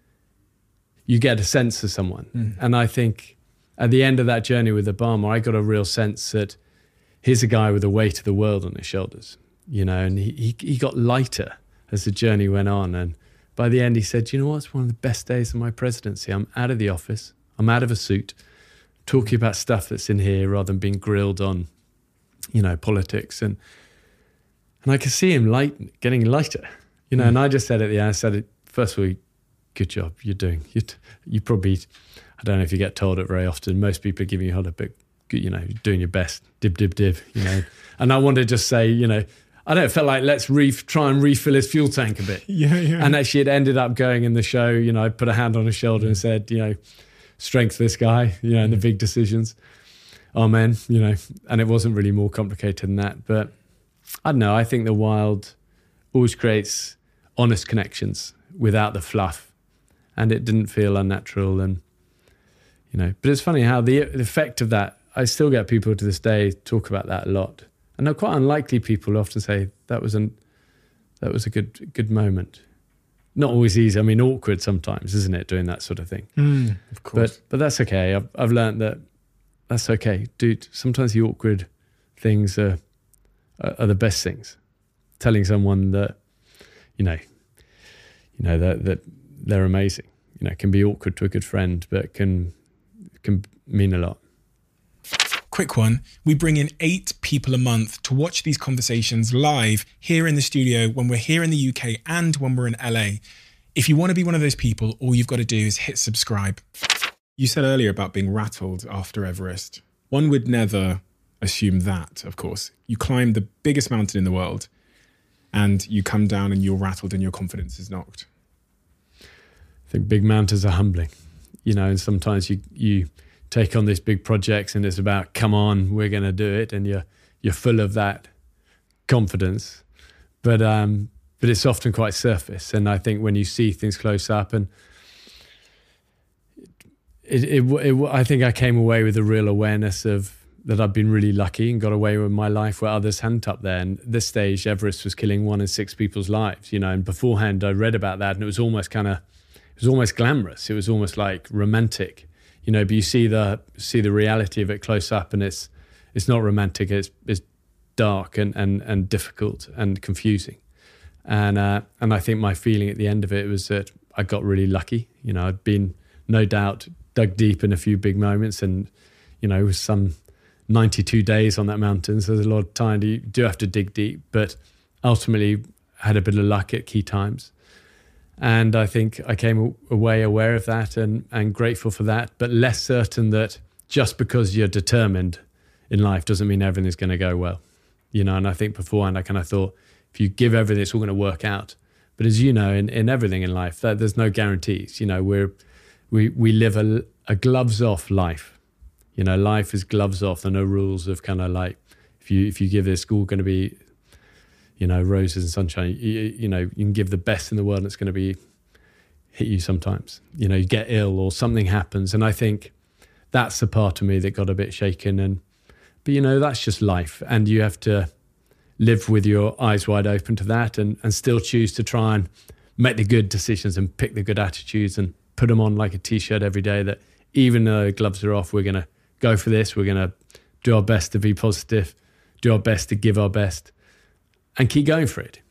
you get a sense of someone. Mm. And I think at the end of that journey with Obama, I got a real sense that here's a guy with the weight of the world on his shoulders, you know, and he, he, he got lighter as the journey went on. And by the end, he said, you know what, it's one of the best days of my presidency. I'm out of the office. I'm out of a suit, talking about stuff that's in here rather than being grilled on, you know, politics. And and I could see him light, getting lighter, you know, mm. and I just said at the end, I said, first of all, good job, you're doing, you you probably, I don't know if you get told it very often, most people are giving you a holiday, but you know, you're doing your best, dib, dib, dib, you know. And I wanted to just say, you know, I don't know, it felt like let's re- try and refill his fuel tank a bit. Yeah, yeah. And actually it ended up going in the show, you know, I put a hand on his shoulder and said, you know, strength this guy, you know, in the big decisions. Amen, you know, and it wasn't really more complicated than that. But I don't know, I think the wild always creates honest connections without the fluff. And it didn't feel unnatural. And, you know, but it's funny how the, the effect of that, I still get people to this day talk about that a lot. And they're quite unlikely people who often say that was an that was a good good moment. Not always easy. I mean, awkward sometimes, isn't it, doing that sort of thing? Mm, of course. But but that's okay. I've I've learned that that's okay, dude. Sometimes the awkward things are are, are the best things. Telling someone that, you know, you know that that they're amazing. You know, it can be awkward to a good friend, but can can mean a lot. Quick one. We bring in eight people a month to watch these conversations live here in the studio when we're here in the U K and when we're in L A. If you want to be one of those people, all you've got to do is hit subscribe. You said earlier about being rattled after Everest. One would never assume that, of course. You climb the biggest mountain in the world and you come down and you're rattled and your confidence is knocked. I think big mountains are humbling, you know, and sometimes you you take on these big projects and it's about, come on, we're going to do it. And you're, you're full of that confidence, but, um, but it's often quite surface. And I think when you see things close up and it, it, it, it I think I came away with a real awareness of that I've been really lucky and got away with my life where others hadn't up there. And at this stage, Everest was killing one in six people's lives, you know, and beforehand I read about that and it was almost kind of, it was almost glamorous. It was almost like romantic. You know, but you see the see the reality of it close up, and it's it's not romantic. It's it's dark and and, and difficult and confusing, and uh, and I think my feeling at the end of it was that I got really lucky. You know, I'd been no doubt dug deep in a few big moments, and you know, it was some ninety-two days on that mountain. So there's a lot of time. You do have to dig deep, but ultimately had a bit of luck at key times. And I think I came away aware of that and, and grateful for that, but less certain that just because you're determined in life doesn't mean everything's going to go well. You know, and I think beforehand I kind of thought, if you give everything, it's all going to work out. But as you know, in, in everything in life, that there's no guarantees. You know, we're, we we live a, a gloves-off life. You know, life is gloves off. There are no rules of kind of like, if you if you give this, it's all going to be, you know, roses and sunshine. You, you know, you can give the best in the world and it's going to be hit you sometimes. You know, you get ill or something happens. And I think that's the part of me that got a bit shaken. And But, you know, that's just life. And you have to live with your eyes wide open to that and, and still choose to try and make the good decisions and pick the good attitudes and put them on like a T-shirt every day that even though gloves are off, we're going to go for this. We're going to do our best to be positive, do our best to give our best. And keep going for it.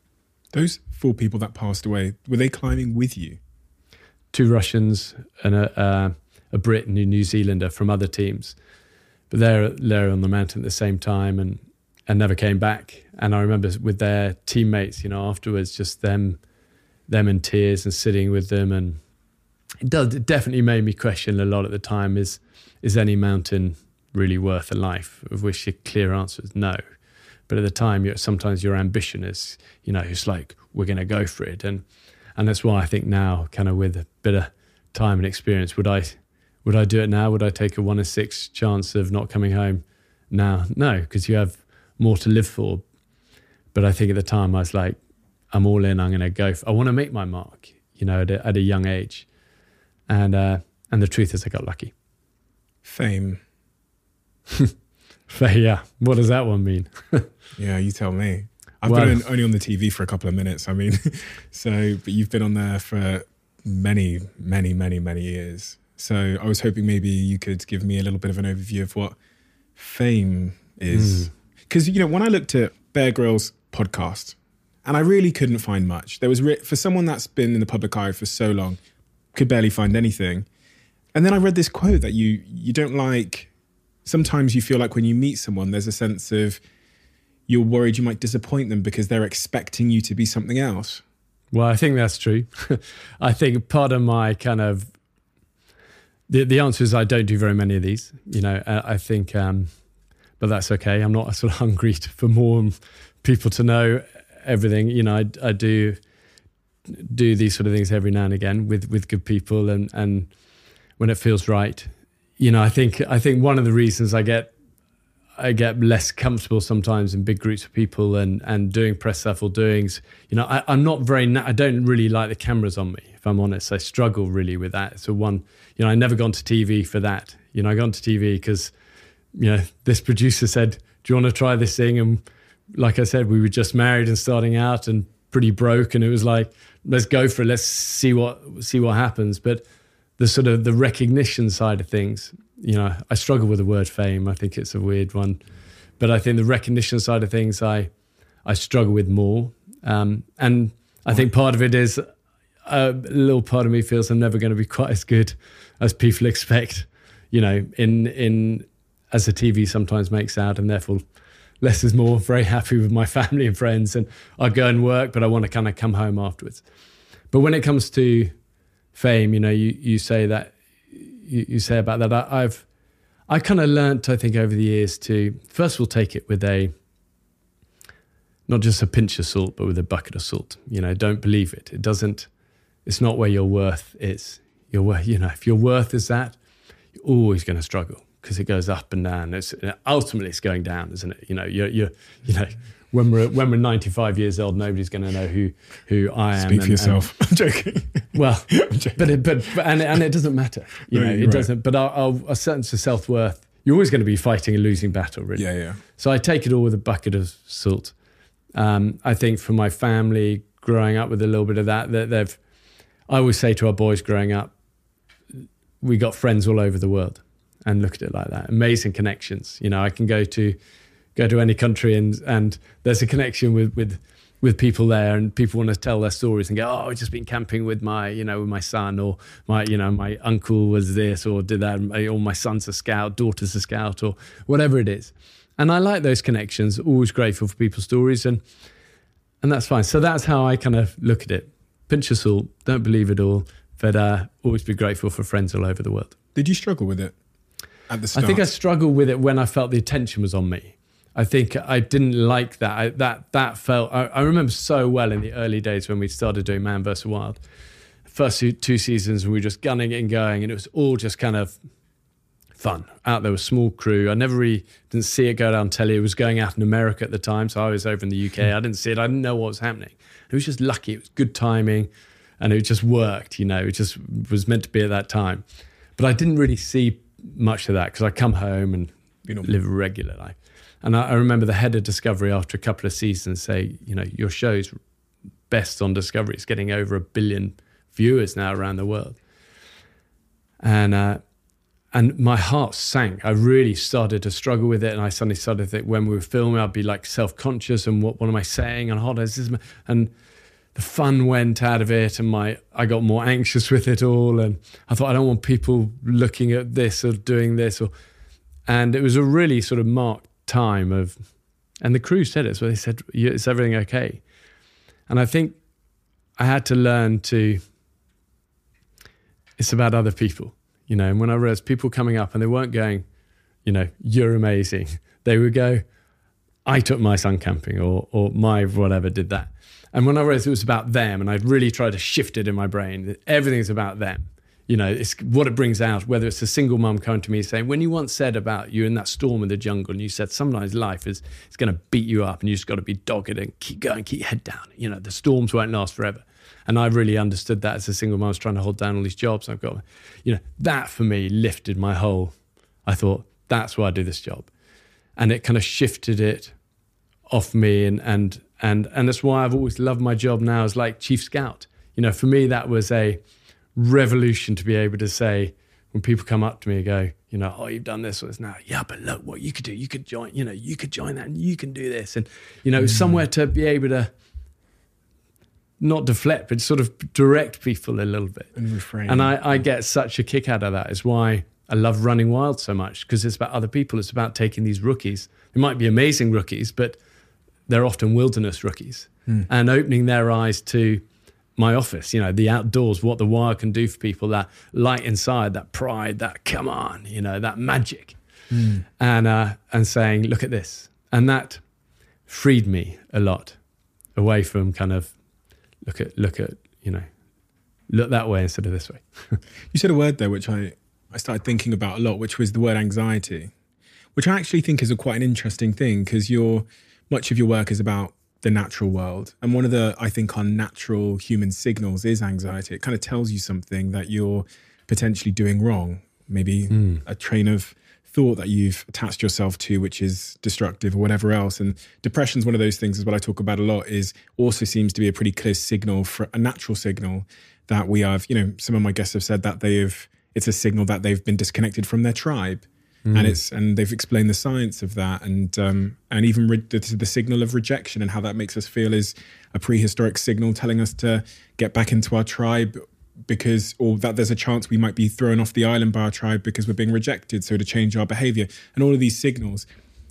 Those four people that passed away, were they climbing with you? Two Russians and a, uh, a Brit and a New Zealander from other teams. But they're, they're on the mountain at the same time and, and never came back. And I remember with their teammates, you know, afterwards, just them them in tears and sitting with them. And it, does, it definitely made me question a lot at the time, is, is any mountain really worth a life? Of which the clear answer is no. But at the time, you're, sometimes your ambition is, you know, it's like, we're going to go for it. And and that's why I think now, kind of with a bit of time and experience, would I would I do it now? Would I take a one in six chance of not coming home now? No, because you have more to live for. But I think at the time I was like, I'm all in, I'm going to go. For, I want to make my mark, you know, at a, at a young age. And, uh, and the truth is I got lucky. Fame. Yeah, what does that one mean? Yeah, you tell me. I've well, been only on the T V for a couple of minutes. I mean, so, but you've been on there for many, many, many, many years. So I was hoping maybe you could give me a little bit of an overview of what fame is. Because, mm. you know, when I looked at Bear Grylls' podcast, and I really couldn't find much. There was, re- for someone that's been in the public eye for so long, could barely find anything. And then I read this quote that you you don't like, sometimes you feel like when you meet someone, there's a sense of, you're worried you might disappoint them because they're expecting you to be something else. Well, I think that's true. I think part of my kind of, the, the answer is I don't do very many of these, you know, I, I think, um, but that's okay. I'm not sort of hungry to, for more people to know everything. You know, I, I do do these sort of things every now and again with, with good people and, and when it feels right. You know, I think I think one of the reasons I get I get less comfortable sometimes in big groups of people and, and doing press stuff or doings. You know, I, I'm not very, na- I don't really like the cameras on me, if I'm honest. I struggle really with that. So one, you know, I never gone to T V for that. You know, I got onto T V because, you know, this producer said, do you want to try this thing? And like I said, we were just married and starting out and pretty broke. And it was like, let's go for it. Let's see what, see what happens. But the sort of the recognition side of things, you know, I struggle with the word fame. I think it's a weird one. But I think the recognition side of things, I I struggle with more. Um, and I think part of it is a little part of me feels I'm never going to be quite as good as people expect, you know, in in as the T V sometimes makes out. And therefore, less is more. Very happy with my family and friends. And I go and work, but I want to kind of come home afterwards. But when it comes to fame, you know, you, you say that, You, you say about that. I, I've, I kind of learnt, I think, over the years to, first of all, take it with a, not just a pinch of salt, but with a bucket of salt. You know, don't believe it. It doesn't, it's not where your worth is. Your worth, you know, if your worth is that, you're always going to struggle because it goes up and down. It's, ultimately, it's going down, isn't it? You know, you're, you're you know, when we're when we're ninety-five years old, nobody's going to know who who I am. Speak for and, yourself. And, I'm joking. Well, joking. but it, but but and and it doesn't matter. You no, know, it right. doesn't. But our, our, our sense of self worth, you're always going to be fighting a losing battle, really. Yeah, yeah. So I take it all with a bucket of salt. Um, I think for my family, growing up with a little bit of that, that they've. I always say to our boys growing up, we got friends all over the world, and look at it like that. Amazing connections. You know, I can go to. Go to any country and and there's a connection with, with with people there, and people want to tell their stories and go, oh, I've just been camping with my you know with my son, or my you know my uncle was this or did that, or my son's a scout, daughter's a scout, or whatever it is. And I like those connections. Always grateful for people's stories, and and that's fine. So that's how I kind of look at it. Pinch of salt, don't believe it all, but uh, always be grateful for friends all over the world. Did you struggle with it at the start? I think I struggled with it when I felt the attention was on me. I think I didn't like that. I, that that felt. I, I remember so well in the early days when we started doing Man versus. Wild. First two, two seasons, we were just gunning it and going, and it was all just kind of fun. Out there was a small crew. I never really didn't see it go down telly. It was going out in America at the time, so I was over in the U K. I didn't see it. I didn't know what was happening. It was just lucky. It was good timing, and it just worked. You know, it just was meant to be at that time. But I didn't really see much of that because I come home and you know, live a regular life. And I, I remember the head of Discovery after a couple of seasons say, you know, your show's best on Discovery. It's getting over a billion viewers now around the world. And uh, and my heart sank. I really started to struggle with it. And I suddenly started to think when we were filming, I'd be like self-conscious and what, what am I saying? And, oh, is this, and the fun went out of it, and my I got more anxious with it all. And I thought, I don't want people looking at this or doing this. Or, and it was a really sort of marked time of, and the crew said it, so they said, is everything okay? And I think I had to learn to, it's about other people, you know. And when I realized people coming up and they weren't going, you know, you're amazing. They would go, I took my son camping, or or my whatever did that. And when I realized it was about them, and I'd really tried to shift it in my brain, that everything's about them. You know, it's what it brings out, whether it's a single mum coming to me saying, when you once said about you in that storm in the jungle, and you said sometimes life is it's going to beat you up and you just got to be dogged and keep going, keep your head down. You know, the storms won't last forever. And I really understood that as a single mum. I was trying to hold down all these jobs I've got. You know, that for me lifted my whole, I thought, that's why I do this job. And it kind of shifted it off me. And, and, and, and that's why I've always loved my job now as like Chief Scout. You know, for me, that was a revolution to be able to say, when people come up to me and go, you know, oh, you've done this or this now. Yeah, but look what you could do. You could join, you know, you could join that and you can do this. And, you know, mm. somewhere to be able to not deflect, but sort of direct people a little bit. And refrain. And I, I get such a kick out of that. It's why I love Running Wild so much, because it's about other people. It's about taking these rookies. They might be amazing rookies, but they're often wilderness rookies, mm. and opening their eyes to my office, you know, the outdoors, what the wild can do for people, that light inside, that pride, that come on, you know, that magic. Mm. And uh, and saying, look at this. And that freed me a lot away from kind of look at, look at, you know, look that way instead of this way. You said a word there, which I, I started thinking about a lot, which was the word anxiety, which I actually think is a quite an interesting thing, because your much of your work is about the natural world. And one of the, I think, unnatural human signals is anxiety. It kind of tells you something that you're potentially doing wrong. Maybe mm. a train of thought that you've attached yourself to, which is destructive or whatever else. And depression's one of those things, is what I talk about a lot, is also seems to be a pretty clear signal, for a natural signal that we have, you know, some of my guests have said that they've, it's a signal that they've been disconnected from their tribe. Mm. And it's and they've explained the science of that, and um, and even re- the, the signal of rejection and how that makes us feel is a prehistoric signal telling us to get back into our tribe, because, or that there's a chance we might be thrown off the island by our tribe because we're being rejected, so to change our behavior. And all of these signals,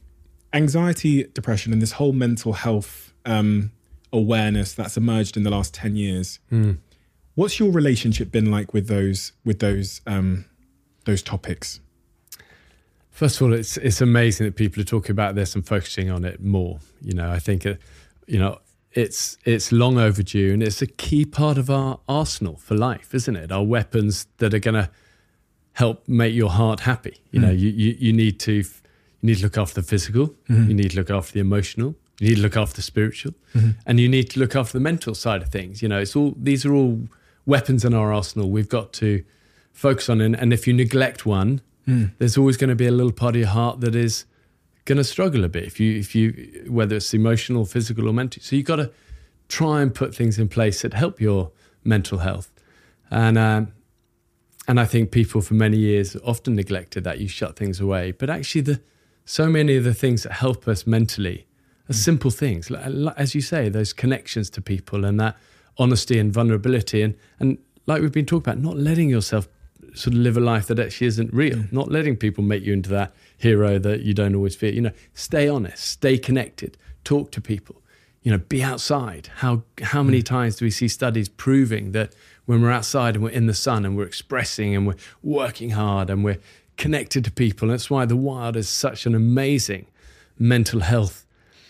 anxiety, depression, and this whole mental health um, awareness that's emerged in the last ten years. Mm. What's your relationship been like with those with those um, those topics? First of all, it's it's amazing that people are talking about this and focusing on it more. You know, I think, it, you know, it's it's long overdue, and it's a key part of our arsenal for life, isn't it? Our weapons that are going to help make your heart happy. You mm. know, you, you you need to you need to look after the physical, mm-hmm. you need to look after the emotional, you need to look after the spiritual, mm-hmm. and you need to look after the mental side of things. You know, it's all these are all weapons in our arsenal we've got to focus on, and, and if you neglect one, Mm. there's always going to be a little part of your heart that is going to struggle a bit. If you, if you, whether it's emotional, physical, or mental, so you've got to try and put things in place that help your mental health. And um, and I think people for many years often neglected that. You shut things away, but actually, the so many of the things that help us mentally are mm. simple things, as you say, those connections to people and that honesty and vulnerability, and and like we've been talking about, not letting yourself sort of live a life that actually isn't real, mm. not letting people make you into that hero that you don't always feel. You know, stay honest, stay connected, talk to people, you know, be outside. How how many mm. times do we see studies proving that when we're outside and we're in the sun and we're expressing and we're working hard and we're connected to people? And that's why the wild is such an amazing mental health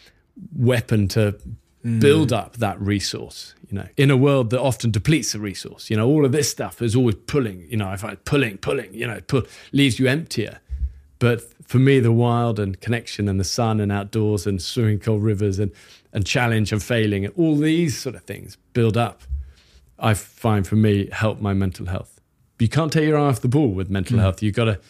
weapon to mm. build up that resource. You know, in a world that often depletes the resource, you know, all of this stuff is always pulling, you know, I find pulling, pulling, you know, pull, leaves you emptier. But for me, the wild and connection and the sun and outdoors and swimming cold rivers and, and challenge and failing and all these sort of things build up, I find for me, help my mental health. You can't take your eye off the ball with mental mm. health. You've got to,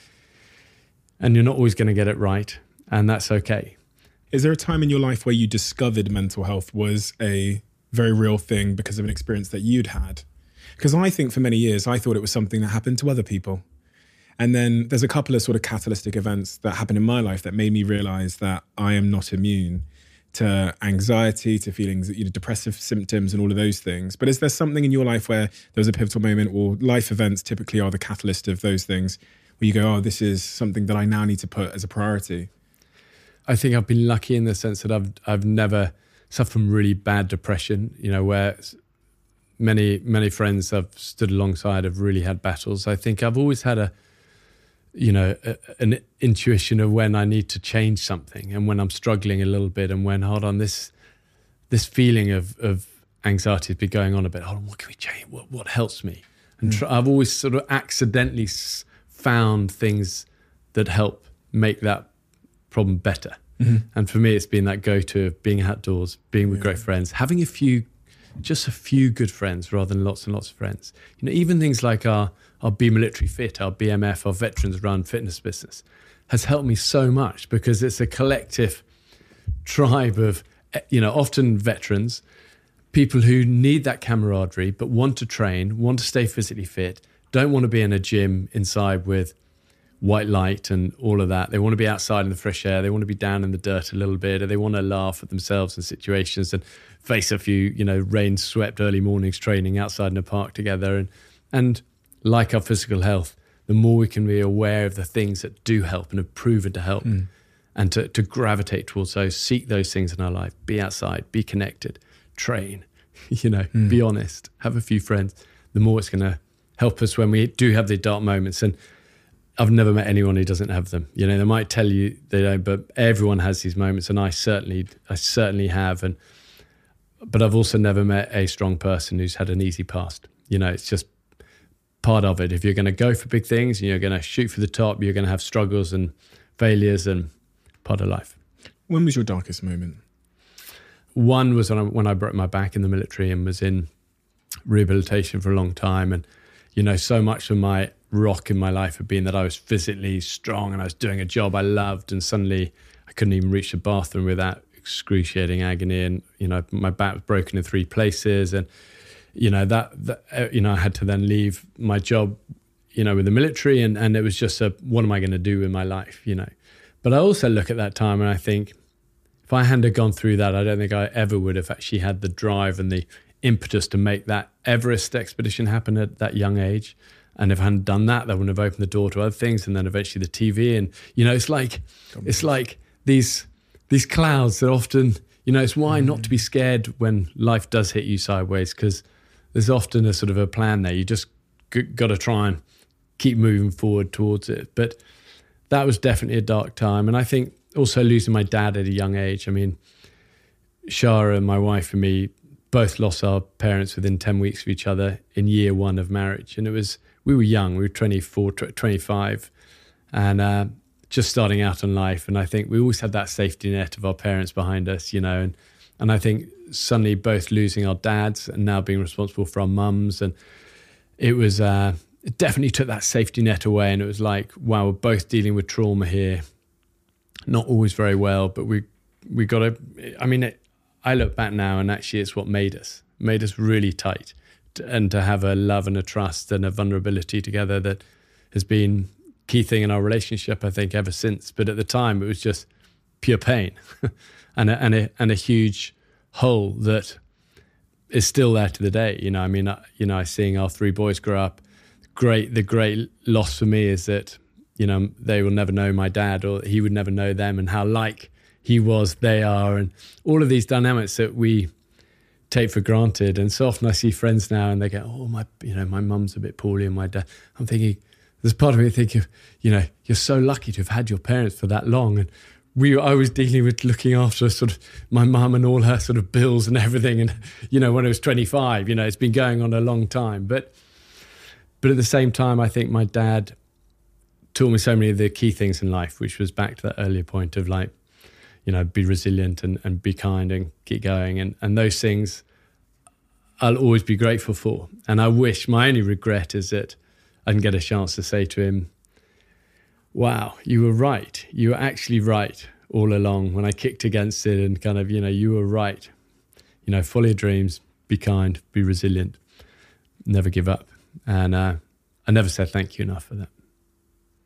and you're not always going to get it right. And that's okay. Is there a time in your life where you discovered mental health was a very real thing because of an experience that you'd had? Because I think for many years, I thought it was something that happened to other people. And then there's a couple of sort of catalytic events that happened in my life that made me realize that I am not immune to anxiety, to feelings, you know, depressive symptoms and all of those things. But is there something in your life where there was a pivotal moment, or life events typically are the catalyst of those things, where you go, oh, this is something that I now need to put as a priority? I think I've been lucky in the sense that I've I've never suffered from really bad depression, you know, where many, many friends I've stood alongside have really had battles. I think I've always had a, you know, a, an intuition of when I need to change something and when I'm struggling a little bit, and when, hold on, this this feeling of, of anxiety has been going on a bit. Hold on, what can we change? What, what helps me? And Mm. tr- I've always sort of accidentally s- found things that help make that problem better. Mm-hmm. And for me, it's been that go-to of being outdoors, being with Yeah. great friends, having a few, just a few good friends rather than lots and lots of friends. You know, even things like our, our Be Military Fit, our B M F, our Veterans Run fitness business has helped me so much, because it's a collective tribe of, you know, often veterans, people who need that camaraderie but want to train, want to stay physically fit, don't want to be in a gym inside with white light and all of that. They want to be outside in the fresh air. They want to be down in the dirt a little bit, or they want to laugh at themselves in situations and face a few, you know, rain-swept early mornings training outside in a park together. And and like our physical health, the more we can be aware of the things that do help and have proven to help, Mm. and to, to gravitate towards those, seek those things in our life, be outside, be connected, train, you know, Mm. be honest, have a few friends, the more it's going to help us when we do have the dark moments. And I've never met anyone who doesn't have them. You know, they might tell you they don't, but everyone has these moments, and I certainly, I certainly have. And but I've also never met a strong person who's had an easy past. You know, it's just part of it. If you're going to go for big things and you're going to shoot for the top, you're going to have struggles and failures, and part of life. When was your darkest moment? One was when I, when I broke my back in the military and was in rehabilitation for a long time. And, you know, so much of my rock in my life had been that I was physically strong and I was doing a job I loved, and suddenly I couldn't even reach the bathroom without excruciating agony. And, you know, my back was broken in three places. And, you know, that, that uh, you know, I had to then leave my job, you know, with the military. And, and it was just a, what am I going to do with my life, you know? But I also look at that time and I think, if I hadn't have gone through that, I don't think I ever would have actually had the drive and the impetus to make that Everest expedition happen at that young age. And if I hadn't done that, that wouldn't have opened the door to other things, and then eventually the T V. And, you know, it's like, it's like these, these clouds that often, you know, it's why mm. not to be scared when life does hit you sideways, because there's often a sort of a plan there. You just g- got to try and keep moving forward towards it. But that was definitely a dark time. And I think also losing my dad at a young age. I mean, Shara, my wife, and me both lost our parents within ten weeks of each other in year one of marriage. And it was, we were young, we were twenty-four, twenty-five, and uh, just starting out in life. And I think we always had that safety net of our parents behind us, you know, and, and I think suddenly both losing our dads and now being responsible for our mums. And it was, uh, it definitely took that safety net away. And it was like, wow, we're both dealing with trauma here. Not always very well, but we we got to, I mean, it, I look back now and actually it's what made us, made us really tight. And to have a love and a trust and a vulnerability together that has been key thing in our relationship, I think, ever since. But at the time, it was just pure pain and, a, and, a, and a huge hole that is still there to the day. You know, I mean, you know, seeing our three boys grow up, great, the great loss for me is that, you know, they will never know my dad, or he would never know them, and how like he was, they are, and all of these dynamics that we take for granted. And so often I see friends now and they go, oh, my, you know, my mum's a bit poorly and my dad. I'm thinking, there's part of me thinking, you know, you're so lucky to have had your parents for that long. And we, I was dealing with looking after sort of my mum and all her sort of bills and everything. And, you know, when I was twenty-five, you know, it's been going on a long time. But, but at the same time, I think my dad taught me so many of the key things in life, which was back to that earlier point of like, you know, be resilient and, and be kind and keep going. And, and those things I'll always be grateful for. And I wish, my only regret is that I didn't get a chance to say to him, wow, you were right. You were actually right all along when I kicked against it, and kind of, you know, you were right. You know, follow your dreams, be kind, be resilient, never give up. And uh, I never said thank you enough for that.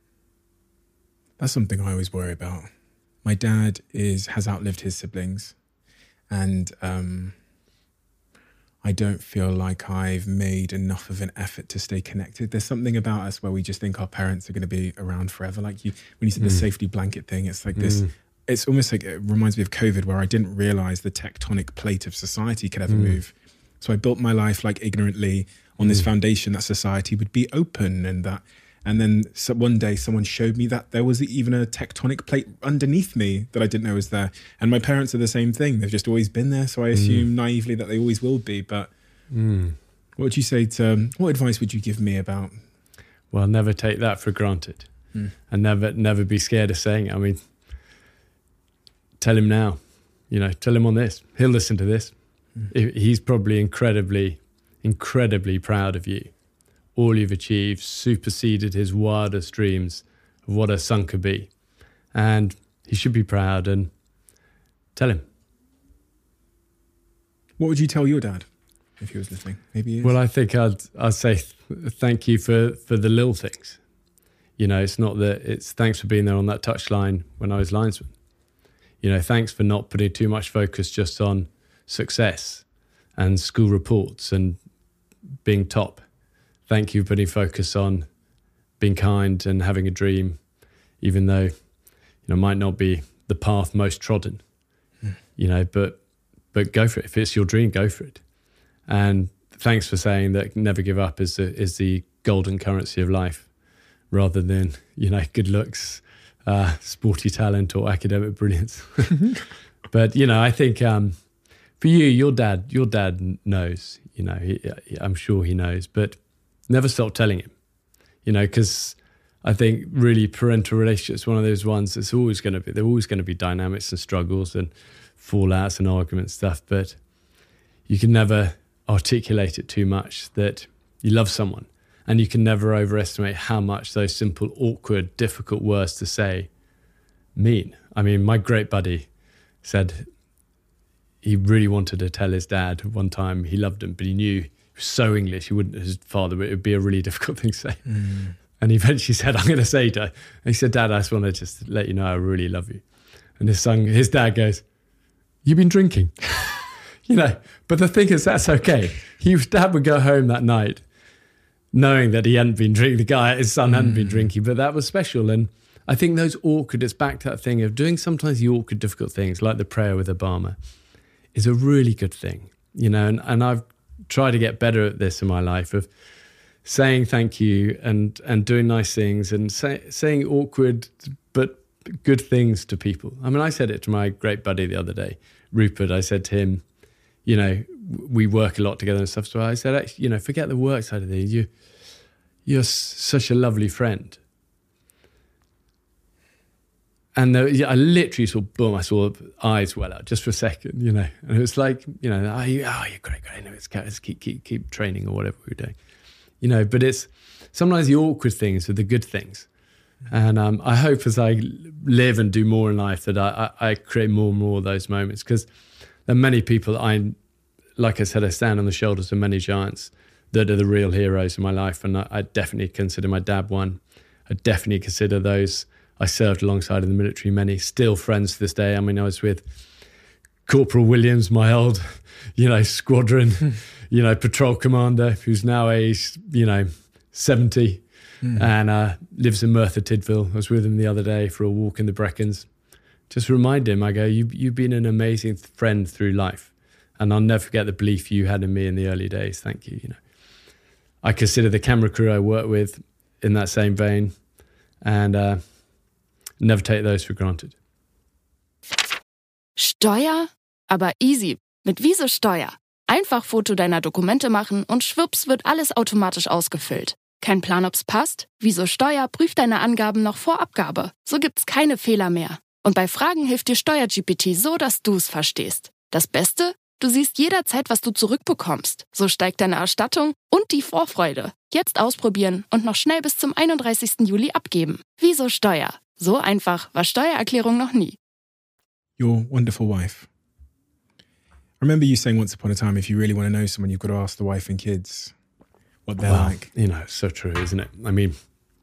That's something I always worry about. My dad is has outlived his siblings, and um, I don't feel like I've made enough of an effort to stay connected. There's something about us where we just think our parents are going to be around forever. Like you, when you said mm. the safety blanket thing, it's like mm. this, it's almost like, it reminds me of COVID, where I didn't realize the tectonic plate of society could ever mm. move. So I built my life like ignorantly on mm. this foundation that society would be open, and that, and then so one day someone showed me that there was even a tectonic plate underneath me that I didn't know was there. And my parents are the same thing. They've just always been there. So I assume mm. naively that they always will be. But mm. what would you say to, what advice would you give me about? Well, never take that for granted mm. and never, never be scared of saying it. I mean, tell him now, you know, tell him on this, he'll listen to this. Mm. He's probably incredibly, incredibly proud of you. All you've achieved superseded his wildest dreams of what a son could be. And he should be proud, and tell him. What would you tell your dad if he was listening? Maybe he is. Well, I think I'd, I'd say th- thank you for, for the little things. You know, it's not that, it's thanks for being there on that touchline when I was linesman. You know, thanks for not putting too much focus just on success and school reports and being top. Thank you for putting focus on being kind and having a dream, even though, you know, might not be the path most trodden, mm. you know, but but go for it. If it's your dream, go for it. And thanks for saying that never give up is the, is the golden currency of life, rather than, you know, good looks, uh, sporty talent or academic brilliance. But, you know, I think um, for you, your dad, your dad knows, you know, he, I'm sure he knows, but never stop telling him, you know, because I think really parental relationships, one of those ones that's always going to be, they're always going to be dynamics and struggles and fallouts and arguments stuff, but you can never articulate it too much that you love someone, and you can never overestimate how much those simple, awkward, difficult words to say mean. I mean, my great buddy said he really wanted to tell his dad one time he loved him, but he knew so English, he wouldn't, his father, but it would be a really difficult thing to say. Mm. And he eventually said, I'm going to say to, and he said, Dad, I just want to just let you know I really love you. And his son, his dad goes, you've been drinking? You know, but the thing is, that's okay. His dad would go home that night knowing that he hadn't been drinking, the guy, his son hadn't mm. been drinking, but that was special. And I think those awkward, it's back to that thing of doing sometimes the awkward, difficult things, like the prayer with Obama, is a really good thing, you know, and, and I've try to get better at this in my life, of saying thank you and and doing nice things and say, saying awkward but good things to people. I mean, I said it to my great buddy the other day, Rupert. I said to him, you know, we work a lot together and stuff. So I said, actually, you know, forget the work side of things. You, you're s- such a lovely friend. And there, yeah, I literally saw, boom, I saw eyes well out just for a second, you know. And it was like, you know, oh, you, oh you're great, great. No, it's, it's keep, keep, keep training or whatever we're doing. You know, but it's sometimes the awkward things are the good things. And um, I hope as I live and do more in life that I, I, I create more and more of those moments, because there are many people, I, like I said, I stand on the shoulders of many giants that are the real heroes in my life. And I, I definitely consider my dad one. I definitely consider those I served alongside in the military, many still friends to this day. I mean, I was with Corporal Williams, my old, you know, squadron, you know, patrol commander, who's now aged, you know, seventy mm. and uh, lives in Merthyr Tydfil. I was with him the other day for a walk in the Brecons. Just remind him, I go, you, you've been an amazing friend through life. And I'll never forget the belief you had in me in the early days. Thank you, you know. I consider the camera crew I work with in that same vein. And, uh, never take those for granted. Steuer? Aber easy. Mit Wieso Steuer. Einfach Foto deiner Dokumente machen und schwupps wird alles automatisch ausgefüllt. Kein Plan, ob's passt? Wieso Steuer prüft deine Angaben noch vor Abgabe. So gibt's keine Fehler mehr. Und bei Fragen hilft dir Steuer-G P T so, dass du's verstehst. Das Beste? Du siehst jederzeit, was du zurückbekommst. So steigt deine Erstattung und die Vorfreude. Jetzt ausprobieren und noch schnell bis zum einunddreißigsten Juli abgeben. Wieso Steuer? So einfach war Steuererklärung noch nie. Your wonderful wife. I remember you saying once upon a time, if you really want to know someone, you've got to ask the wife and kids what they're well, like. You know, it's so true, isn't it? I mean,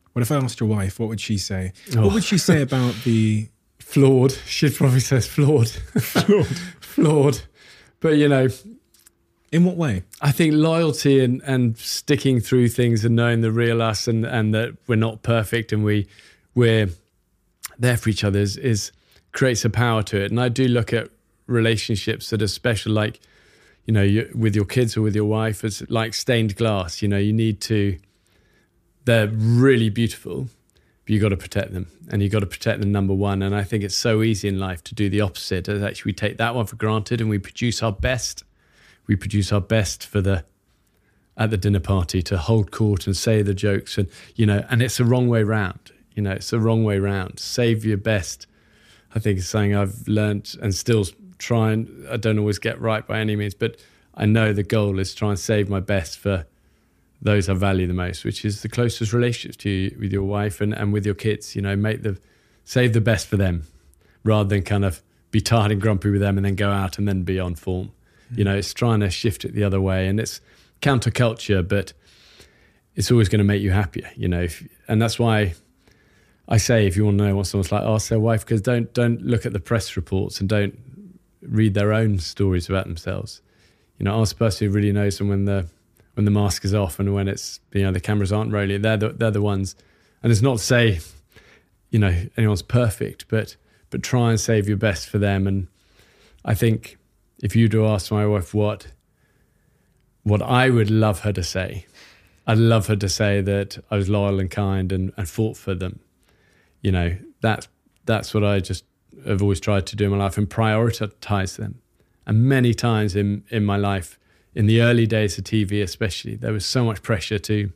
What if I asked your wife, what would she say? Oh. What would she say about the... Flawed. She'd probably say flawed. Flawed. Flawed. But, you know... In what way? I think loyalty and, and sticking through things and knowing the real us and, and that we're not perfect and we, we're there for each other is, is creates a power to it. And I do look at relationships that are special, like, you know, you, with your kids or with your wife, it's like stained glass. You know, you need to, they're really beautiful, but you got to protect them, and you got to protect them, number one. And I think it's so easy in life to do the opposite. As actually we take that one for granted and we produce our best. We produce our best for the, at the dinner party, to hold court and say the jokes, and, you know, and it's the wrong way round. You know, it's the wrong way round. Save your best, I think, is something I've learned and still try and, I don't always get right by any means, but I know the goal is try and save my best for those I value the most, which is the closest relationships to you, with your wife and, and with your kids. You know, make the, save the best for them rather than kind of be tired and grumpy with them and then go out and then be on form. Mm. You know, it's trying to shift it the other way, and it's counterculture, but it's always going to make you happier, you know, if, and that's why I say, if you want to know what someone's like, ask their wife, because don't, don't look at the press reports and don't read their own stories about themselves. You know, ask the person who really knows them when the when the mask is off and when it's, you know, the cameras aren't rolling. They're the, they're the ones. And it's not to say, you know, anyone's perfect, but but try and save your best for them. And I think if you do ask my wife what what I would love her to say, I'd love her to say that I was loyal and kind and, and fought for them. You know, that's that's what I just have always tried to do in my life, and prioritize them. And many times in, in my life, in the early days of T V especially, there was so much pressure to,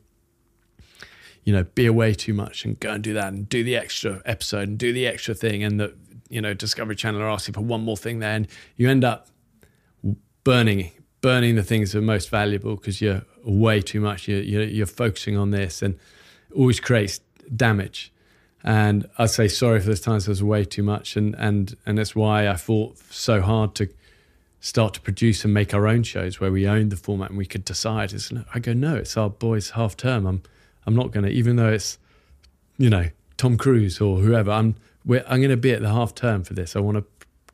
you know, be away too much and go and do that and do the extra episode and do the extra thing. And the, you know, Discovery Channel are asking for one more thing there. And you end up burning, burning the things that are most valuable because you're way too much. You're, you're, you're focusing on this, and it always creates damage. And I say sorry for those times I was way too much. And, and, and that's why I fought so hard to start to produce and make our own shows where we owned the format and we could decide. It's, I go, no, it's our boys' half term. I'm I'm not going to, even though it's, you know, Tom Cruise or whoever, I'm we're, I'm going to be at the half term for this. I want to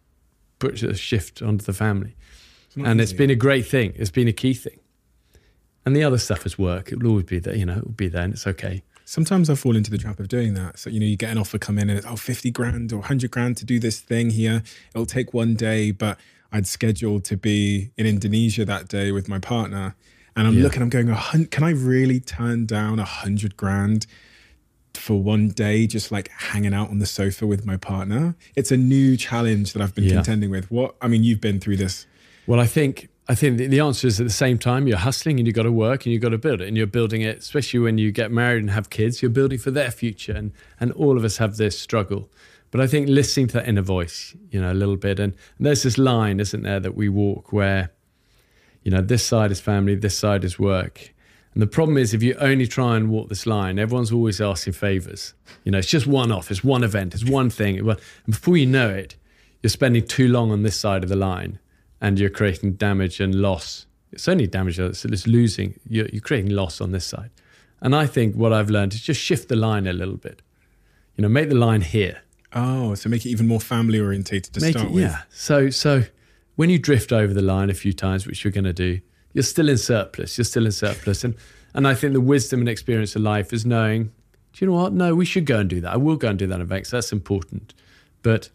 put a shift onto the family. It's and easy. It's been a great thing. It's been a key thing. And the other stuff is work. It will always be there, you know, it will be there and it's okay. Sometimes I fall into the trap of doing that. So, you know, you get an offer come in and it's, oh, fifty grand or one hundred grand to do this thing here. It'll take one day, but I'd scheduled to be in Indonesia that day with my partner. And I'm yeah. looking, I'm going, oh, can I really turn down a hundred grand for one day, just like hanging out on the sofa with my partner? It's a new challenge that I've been yeah. contending with. What, I mean, you've been through this. Well, I think, I think the answer is at the same time, you're hustling and you've got to work and you've got to build it, and you're building it, especially when you get married and have kids, you're building for their future. And, and all of us have this struggle. But I think listening to that inner voice, you know, a little bit. And, and there's this line, isn't there, that we walk where, you know, this side is family, this side is work. And the problem is, if you only try and walk this line, everyone's always asking favors. You know, it's just one off, it's one event, it's one thing. And before you know it, you're spending too long on this side of the line and you're creating damage and loss. It's only damage, it's losing. You're, you're creating loss on this side. And I think what I've learned is just shift the line a little bit. You know, make the line here. Oh, so make it even more family orientated to make start it, with. Yeah. So, so when you drift over the line a few times, which you're going to do, you're still in surplus. You're still in surplus. And and I think the wisdom and experience of life is knowing, do you know what? No, we should go and do that. I will go and do that event because that's important. But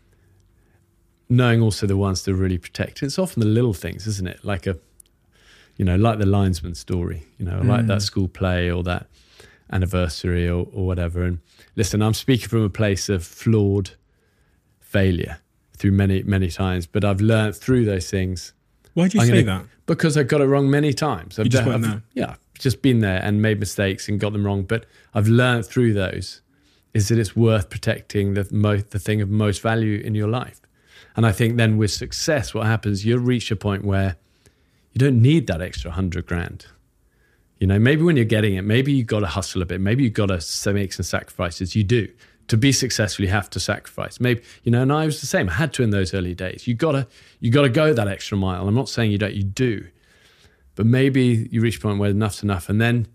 knowing also the ones to really protect. It's often the little things, isn't it? Like a, you know, like the linesman story, you know, mm. like that school play or that anniversary or, or whatever. And listen, I'm speaking from a place of flawed failure through many, many times, but I've learned through those things. Why do you I'm say gonna, that? Because I got it wrong many times. I've you just de- weren't I've, there? Yeah, just been there and made mistakes and got them wrong. But I've learned through those is that it's worth protecting the most, the thing of most value in your life. And I think then with success, what happens, you'll reach a point where you don't need that extra hundred grand. You know, maybe when you're getting it, maybe you've got to hustle a bit. Maybe you've got to make some sacrifices. You do. To be successful, you have to sacrifice. Maybe, you know, and I was the same. I had to in those early days. You gotta, you gotta go that extra mile. I'm not saying you don't, you do. But maybe you reach a point where enough's enough. And then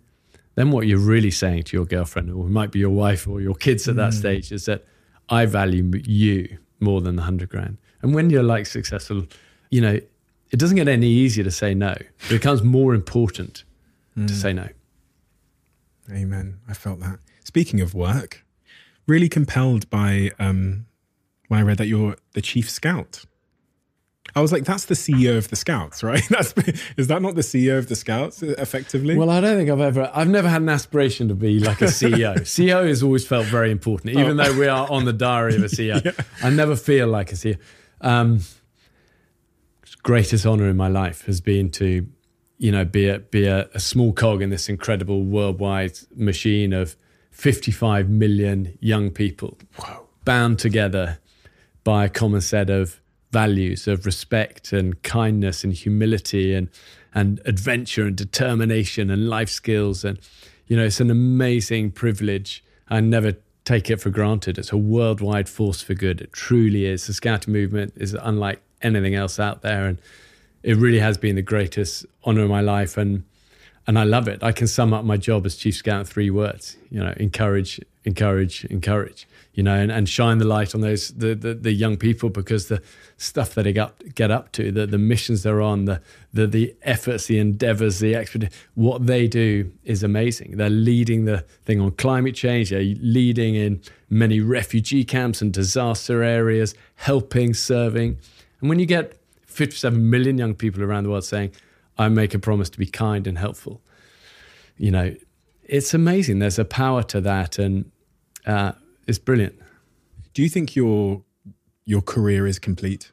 then what you're really saying to your girlfriend, or it might be your wife or your kids at that mm. stage, is that I value you more than the hundred grand. And when you're like successful, you know, it doesn't get any easier to say no. It becomes more important mm. to say no. Amen. I felt that. Speaking of work, really compelled by um, when I read that you're the chief scout. I was like, that's the C E O of the Scouts, right? That's is that not the C E O of the Scouts, effectively? Well, I don't think I've ever, I've never had an aspiration to be like a C E O. C E O has always felt very important, even oh. though we are on the diary of a C E O. Yeah. I never feel like a C E O. Um, greatest honor in my life has been to, you know, be a, be a, a small cog in this incredible worldwide machine of fifty-five million young people wow. bound together by a common set of values of respect and kindness and humility and and adventure and determination and life skills. And, you know, it's an amazing privilege. I never take it for granted. It's a worldwide force for good. It truly is. The Scouting movement is unlike anything else out there. And it really has been the greatest honor of my life. And and I love it. I can sum up my job as Chief Scout in three words, you know, encourage, encourage, encourage. You know, and, and shine the light on those the, the, the young people, because the stuff that they get, get up to, the, the missions they're on, the, the the efforts, the endeavors, the expedition, what they do is amazing. They're leading the thing on climate change. They're leading in many refugee camps and disaster areas, helping, serving. And when you get fifty-seven million young people around the world saying, I make a promise to be kind and helpful, you know, it's amazing. There's a power to that. And uh, it's brilliant. Do you think your your career is complete?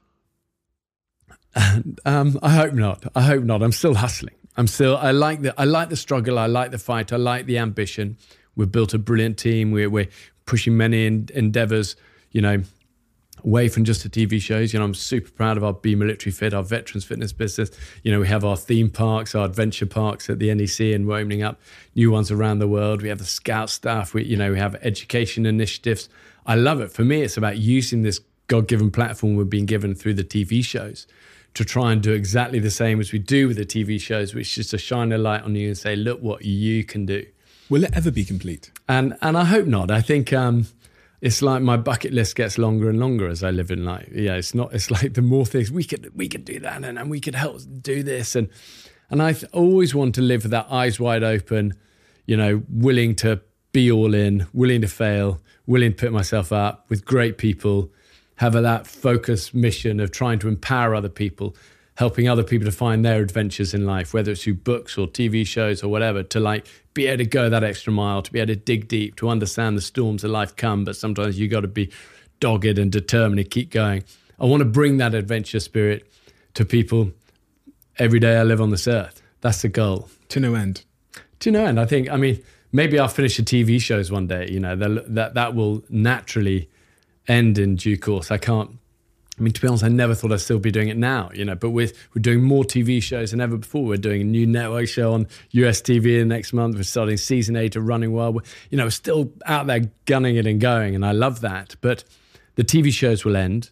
um, I hope not. I hope not. I'm still hustling. I'm still. I like the. I like the struggle. I like the fight. I like the ambition. We've built a brilliant team. We're we're pushing many in, endeavors. You know, away from just the T V shows. You know, I'm super proud of our Be Military Fit, our veterans fitness business. You know, we have our theme parks, our adventure parks at the N E C, and we're opening up new ones around the world. We have the Scout staff. We, you know, we have education initiatives. I love it. For me, it's about using this God-given platform we've been given through the T V shows to try and do exactly the same as we do with the T V shows, which is to shine a light on you and say, look what you can do. Will it ever be complete? And and I hope not. I think um, it's like my bucket list gets longer and longer as I live in life. Yeah, it's not. It's like the more things we could we could do that, and, and we could help do this, and and I th- always want to live with that eyes wide open, you know, willing to be all in, willing to fail, willing to put myself up with great people, have a, that focused mission of trying to empower other people, helping other people to find their adventures in life, whether it's through books or T V shows or whatever, to like be able to go that extra mile, to be able to dig deep, to understand the storms of life come, but sometimes you got to be dogged and determined and keep going. I want to bring that adventure spirit to people every day I live on this earth. That's the goal. To no end. To no end. I think, I mean, maybe I'll finish the T V shows one day, you know, that that will naturally end in due course. I can't, I mean, to be honest, I never thought I'd still be doing it now, you know, but we're, we're doing more T V shows than ever before. We're doing a new network show on U S T V next month. We're starting season eight of Running Wild. We're, you know, we're still out there gunning it and going, and I love that. But the T V shows will end,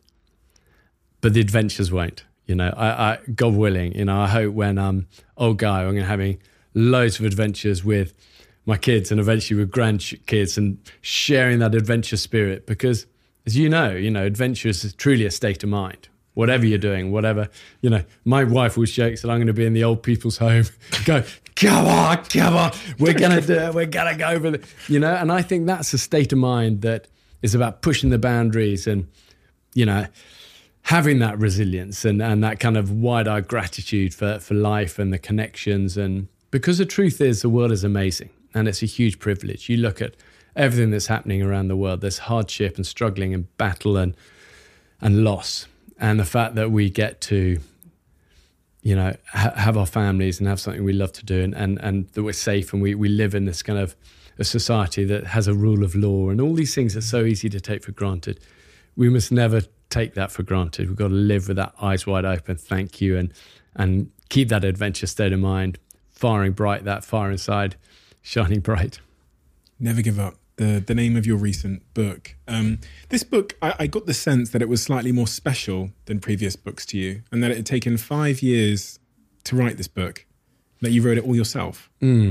but the adventures won't. You know, I, I God willing, you know, I hope when I'm old guy, I'm going to having loads of adventures with my kids and eventually with grandkids and sharing that adventure spirit, because as you know, you know, adventure is truly a state of mind. Whatever you're doing, whatever, you know, my wife always jokes that I'm going to be in the old people's home. Go, come on, come on, we're going to do it. We're going to go for it, you know. And I think that's a state of mind that is about pushing the boundaries and, you know, having that resilience and, and that kind of wide-eyed gratitude for, for life and the connections. And because the truth is, the world is amazing and it's a huge privilege. You look at everything that's happening around the world, there's hardship and struggling and battle and and loss. And the fact that we get to, you know, ha- have our families and have something we love to do, and, and, and that we're safe and we, we live in this kind of a society that has a rule of law, and all these things are so easy to take for granted. We must never take that for granted. We've got to live with that eyes wide open, thank you, and and keep that adventure state of mind, firing bright, that fire inside, shining bright. Never give up. The the name of your recent book. Um, this book, I, I got the sense that it was slightly more special than previous books to you, and that it had taken five years to write this book, that you wrote it all yourself. Mm.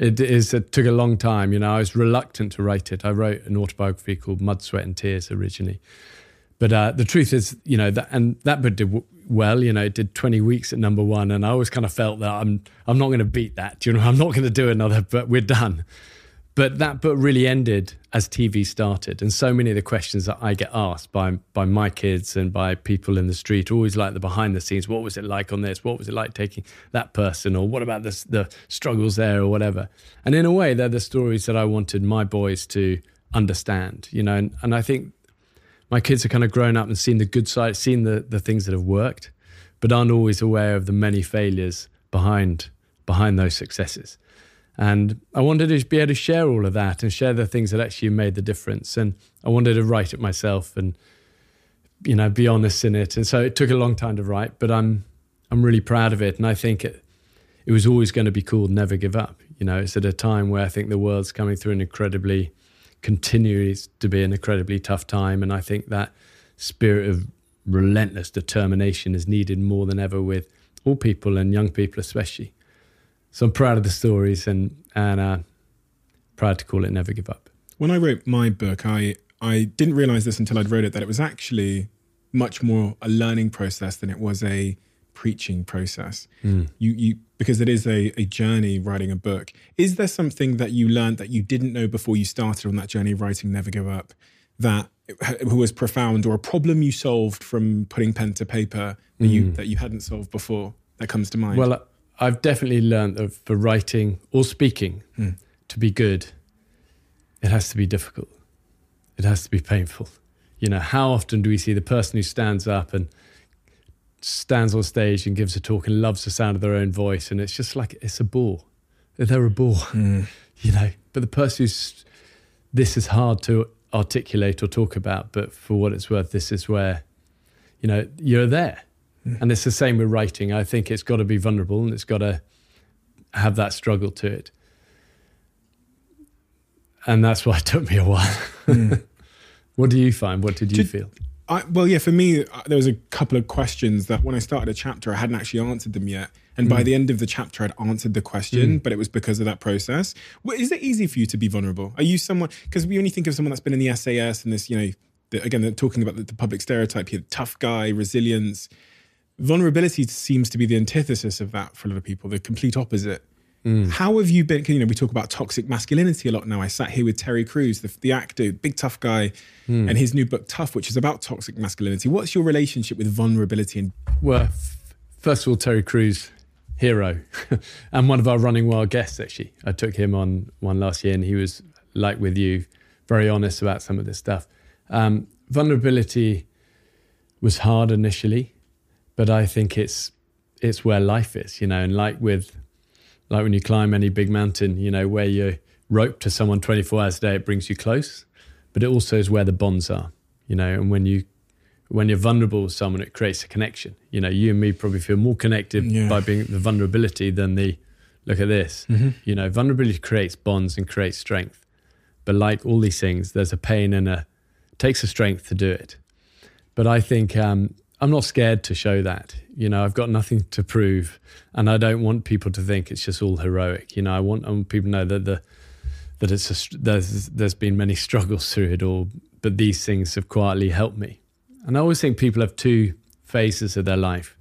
It is. It took a long time. You know, I was reluctant to write it. I wrote an autobiography called Mud, Sweat and Tears originally. But uh, the truth is, you know, that, and that book did w- well. You know, it did twenty weeks at number one, and I always kind of felt that I'm I'm not going to beat that. You know, I'm not going to do another. But we're done. But that book really ended as T V started, and so many of the questions that I get asked by by my kids and by people in the street are always like the behind the scenes. What was it like on this? What was it like taking that person? Or what about this, the struggles there, or whatever? And in a way, they're the stories that I wanted my boys to understand. You know, and, and I think my kids are kind of grown up and seen the good side, seen the the things that have worked, but aren't always aware of the many failures behind behind those successes. And I wanted to be able to share all of that and share the things that actually made the difference. And I wanted to write it myself and, you know, be honest in it. And so it took a long time to write, but I'm I'm really proud of it. And I think it, it was always going to be called Never Give Up. You know, it's at a time where I think the world's coming through an incredibly, continues to be an incredibly tough time. And I think that spirit of relentless determination is needed more than ever with all people and young people especially. So I'm proud of the stories and and uh, proud to call it Never Give Up. When I wrote my book, I, I didn't realize this until I'd wrote it, that it was actually much more a learning process than it was a preaching process. Mm. You you because it is a, a journey writing a book. Is there something that you learned that you didn't know before you started on that journey of writing Never Give Up that was profound, or a problem you solved from putting pen to paper that mm. you that you hadn't solved before that comes to mind? Well, I've definitely learned that for writing or speaking mm. to be good, it has to be difficult. It has to be painful. You know, how often do we see the person who stands up and stands on stage and gives a talk and loves the sound of their own voice, and it's just like, it's a bore. They're a bore, mm. you know. But the person who's, this is hard to articulate or talk about, but for what it's worth, this is where, you know, you're there. And it's the same with writing. I think it's got to be vulnerable and it's got to have that struggle to it. And that's why it took me a while. Mm. What do you find? What did you did, feel? I, well, yeah, for me, there was a couple of questions that when I started a chapter, I hadn't actually answered them yet. And mm. by the end of the chapter, I'd answered the question, mm. but it was because of that process. Well, is it easy for you to be vulnerable? Are you someone, because we only think of someone that's been in the S A S and this, you know, the, again, they're talking about the, the public stereotype here, tough guy, resilience. Vulnerability seems to be the antithesis of that for a lot of people, the complete opposite. Mm. How have you been, you know, we talk about toxic masculinity a lot now. I sat here with Terry Crews, the, the actor, big tough guy, mm. and his new book, Tough, which is about toxic masculinity. What's your relationship with vulnerability? And Well, f- first of all, Terry Crews, hero, and one of our Running Wild guests, actually. I took him on one last year and he was, like with you, very honest about some of this stuff. Um, vulnerability was hard initially. But I think it's it's where life is, you know, and like with like when you climb any big mountain, you know, where you're roped to someone twenty-four hours a day, it brings you close. But it also is where the bonds are, you know, and when you when you're vulnerable with someone, it creates a connection. You know, you and me probably feel more connected yeah. by being the vulnerability than the look at this. Mm-hmm. You know, vulnerability creates bonds and creates strength. But like all these things, there's a pain and a it takes a strength to do it. But I think um I'm not scared to show that. You know, I've got nothing to prove, and I don't want people to think it's just all heroic. You know, I want, I want people to know that the that it's a, there's there's been many struggles through it all, but these things have quietly helped me. And I always think people have two phases of their life.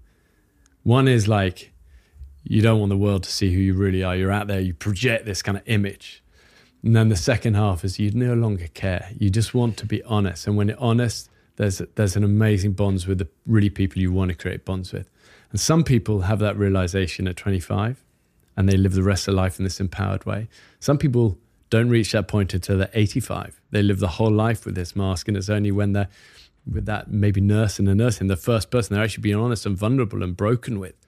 One is like, you don't want the world to see who you really are. You're out there, you project this kind of image. And then the second half is you no longer care. You just want to be honest. And when you're honest, There's there's an amazing bonds with the really people you want to create bonds with. And some people have that realization at twenty-five and they live the rest of their life in this empowered way. Some people don't reach that point until they're eighty-five. They live the whole life with this mask, and it's only when they're with that maybe nurse and a nursing, the first person they're actually being honest and vulnerable and broken with.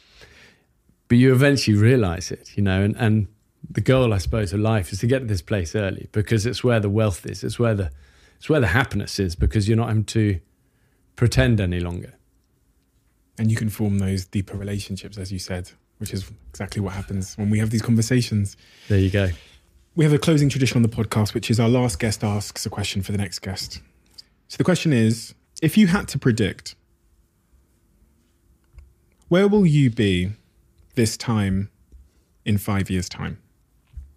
But you eventually realize it, you know, and, and the goal, I suppose, of life is to get to this place early because it's where the wealth is. It's where the It's where the happiness is because you're not having to pretend any longer. And you can form those deeper relationships, as you said, which is exactly what happens when we have these conversations. There you go. We have a closing tradition on the podcast, which is our last guest asks a question for the next guest. So the question is, if you had to predict, where will you be this time in five years' time?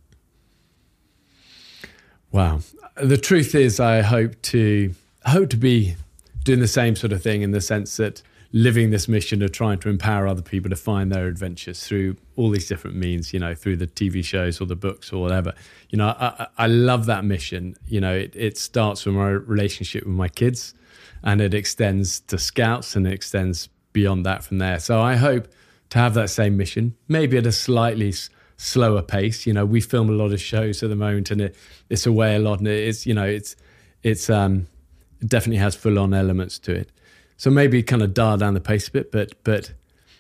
Wow. The truth is, I hope to I hope to be doing the same sort of thing, in the sense that living this mission of trying to empower other people to find their adventures through all these different means, you know, through the T V shows or the books or whatever. You know, I, I love that mission. You know, it, it starts from my relationship with my kids, and it extends to Scouts, and it extends beyond that from there. So I hope to have that same mission, maybe at a slightly s- slower pace. You know, we film a lot of shows at the moment, and it, it's away a lot, and it's, you know, it's, it's, um, it definitely has full on elements to it. So maybe kind of dial down the pace a bit, but but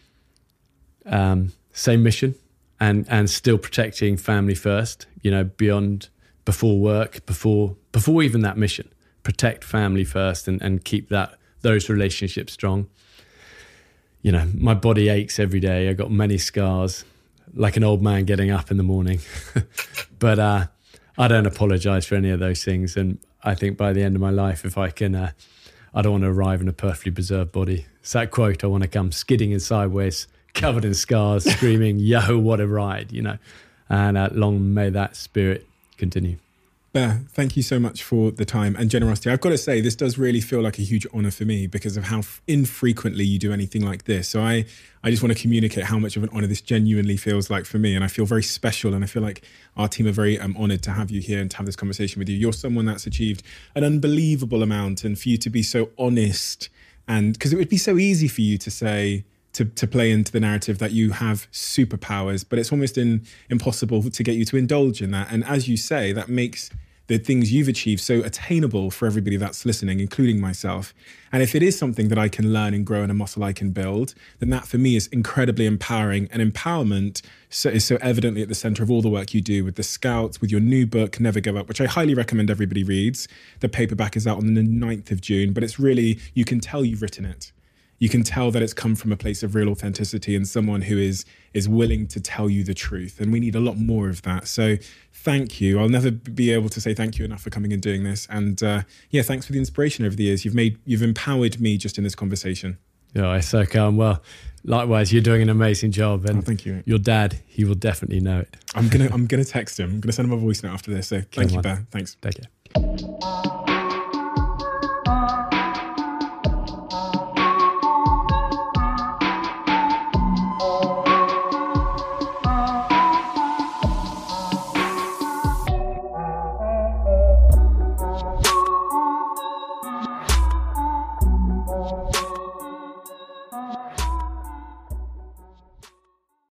um, same mission, and and still protecting family first. You know, beyond, before work, before before even that mission, protect family first, and, and keep that those relationships strong. You know, my body aches every day. I got many scars, like an old man getting up in the morning. But uh, I don't apologize for any of those things, and I think by the end of my life, if I can. Uh, I don't want to arrive in a perfectly preserved body. It's that quote, I want to come skidding in sideways, covered in scars, screaming, yo, what a ride, you know. And uh, long may that spirit continue. Bear, thank you so much for the time and generosity. I've got to say, this does really feel like a huge honour for me because of how f- infrequently you do anything like this. So I, I just want to communicate how much of an honour this genuinely feels like for me. And I feel very special, and I feel like our team are very um, honoured to have you here and to have this conversation with you. You're someone that's achieved an unbelievable amount, and for you to be so honest, and because it would be so easy for you to say, to, to play into the narrative that you have superpowers, but it's almost in, impossible to get you to indulge in that. And as you say, that makes the things you've achieved so attainable for everybody that's listening, including myself. And if it is something that I can learn and grow and a muscle I can build, then that for me is incredibly empowering. And empowerment so, is so evidently at the center of all the work you do with the Scouts, with your new book, Never Give Up, which I highly recommend everybody reads. The paperback is out on the ninth of June, but it's really, you can tell you've written it. You can tell that it's come from a place of real authenticity and someone who is is willing to tell you the truth. And we need a lot more of that. So thank you. I'll never be able to say thank you enough for coming and doing this. And uh, yeah, thanks for the inspiration over the years. You've made, you've empowered me just in this conversation. Yeah, I so calm. Well, likewise, you're doing an amazing job. And oh, thank you. Your dad, he will definitely know it. I'm gonna I'm gonna text him. I'm gonna send him a voice note after this. So thank Come you, on. Bear. Thanks. Take care.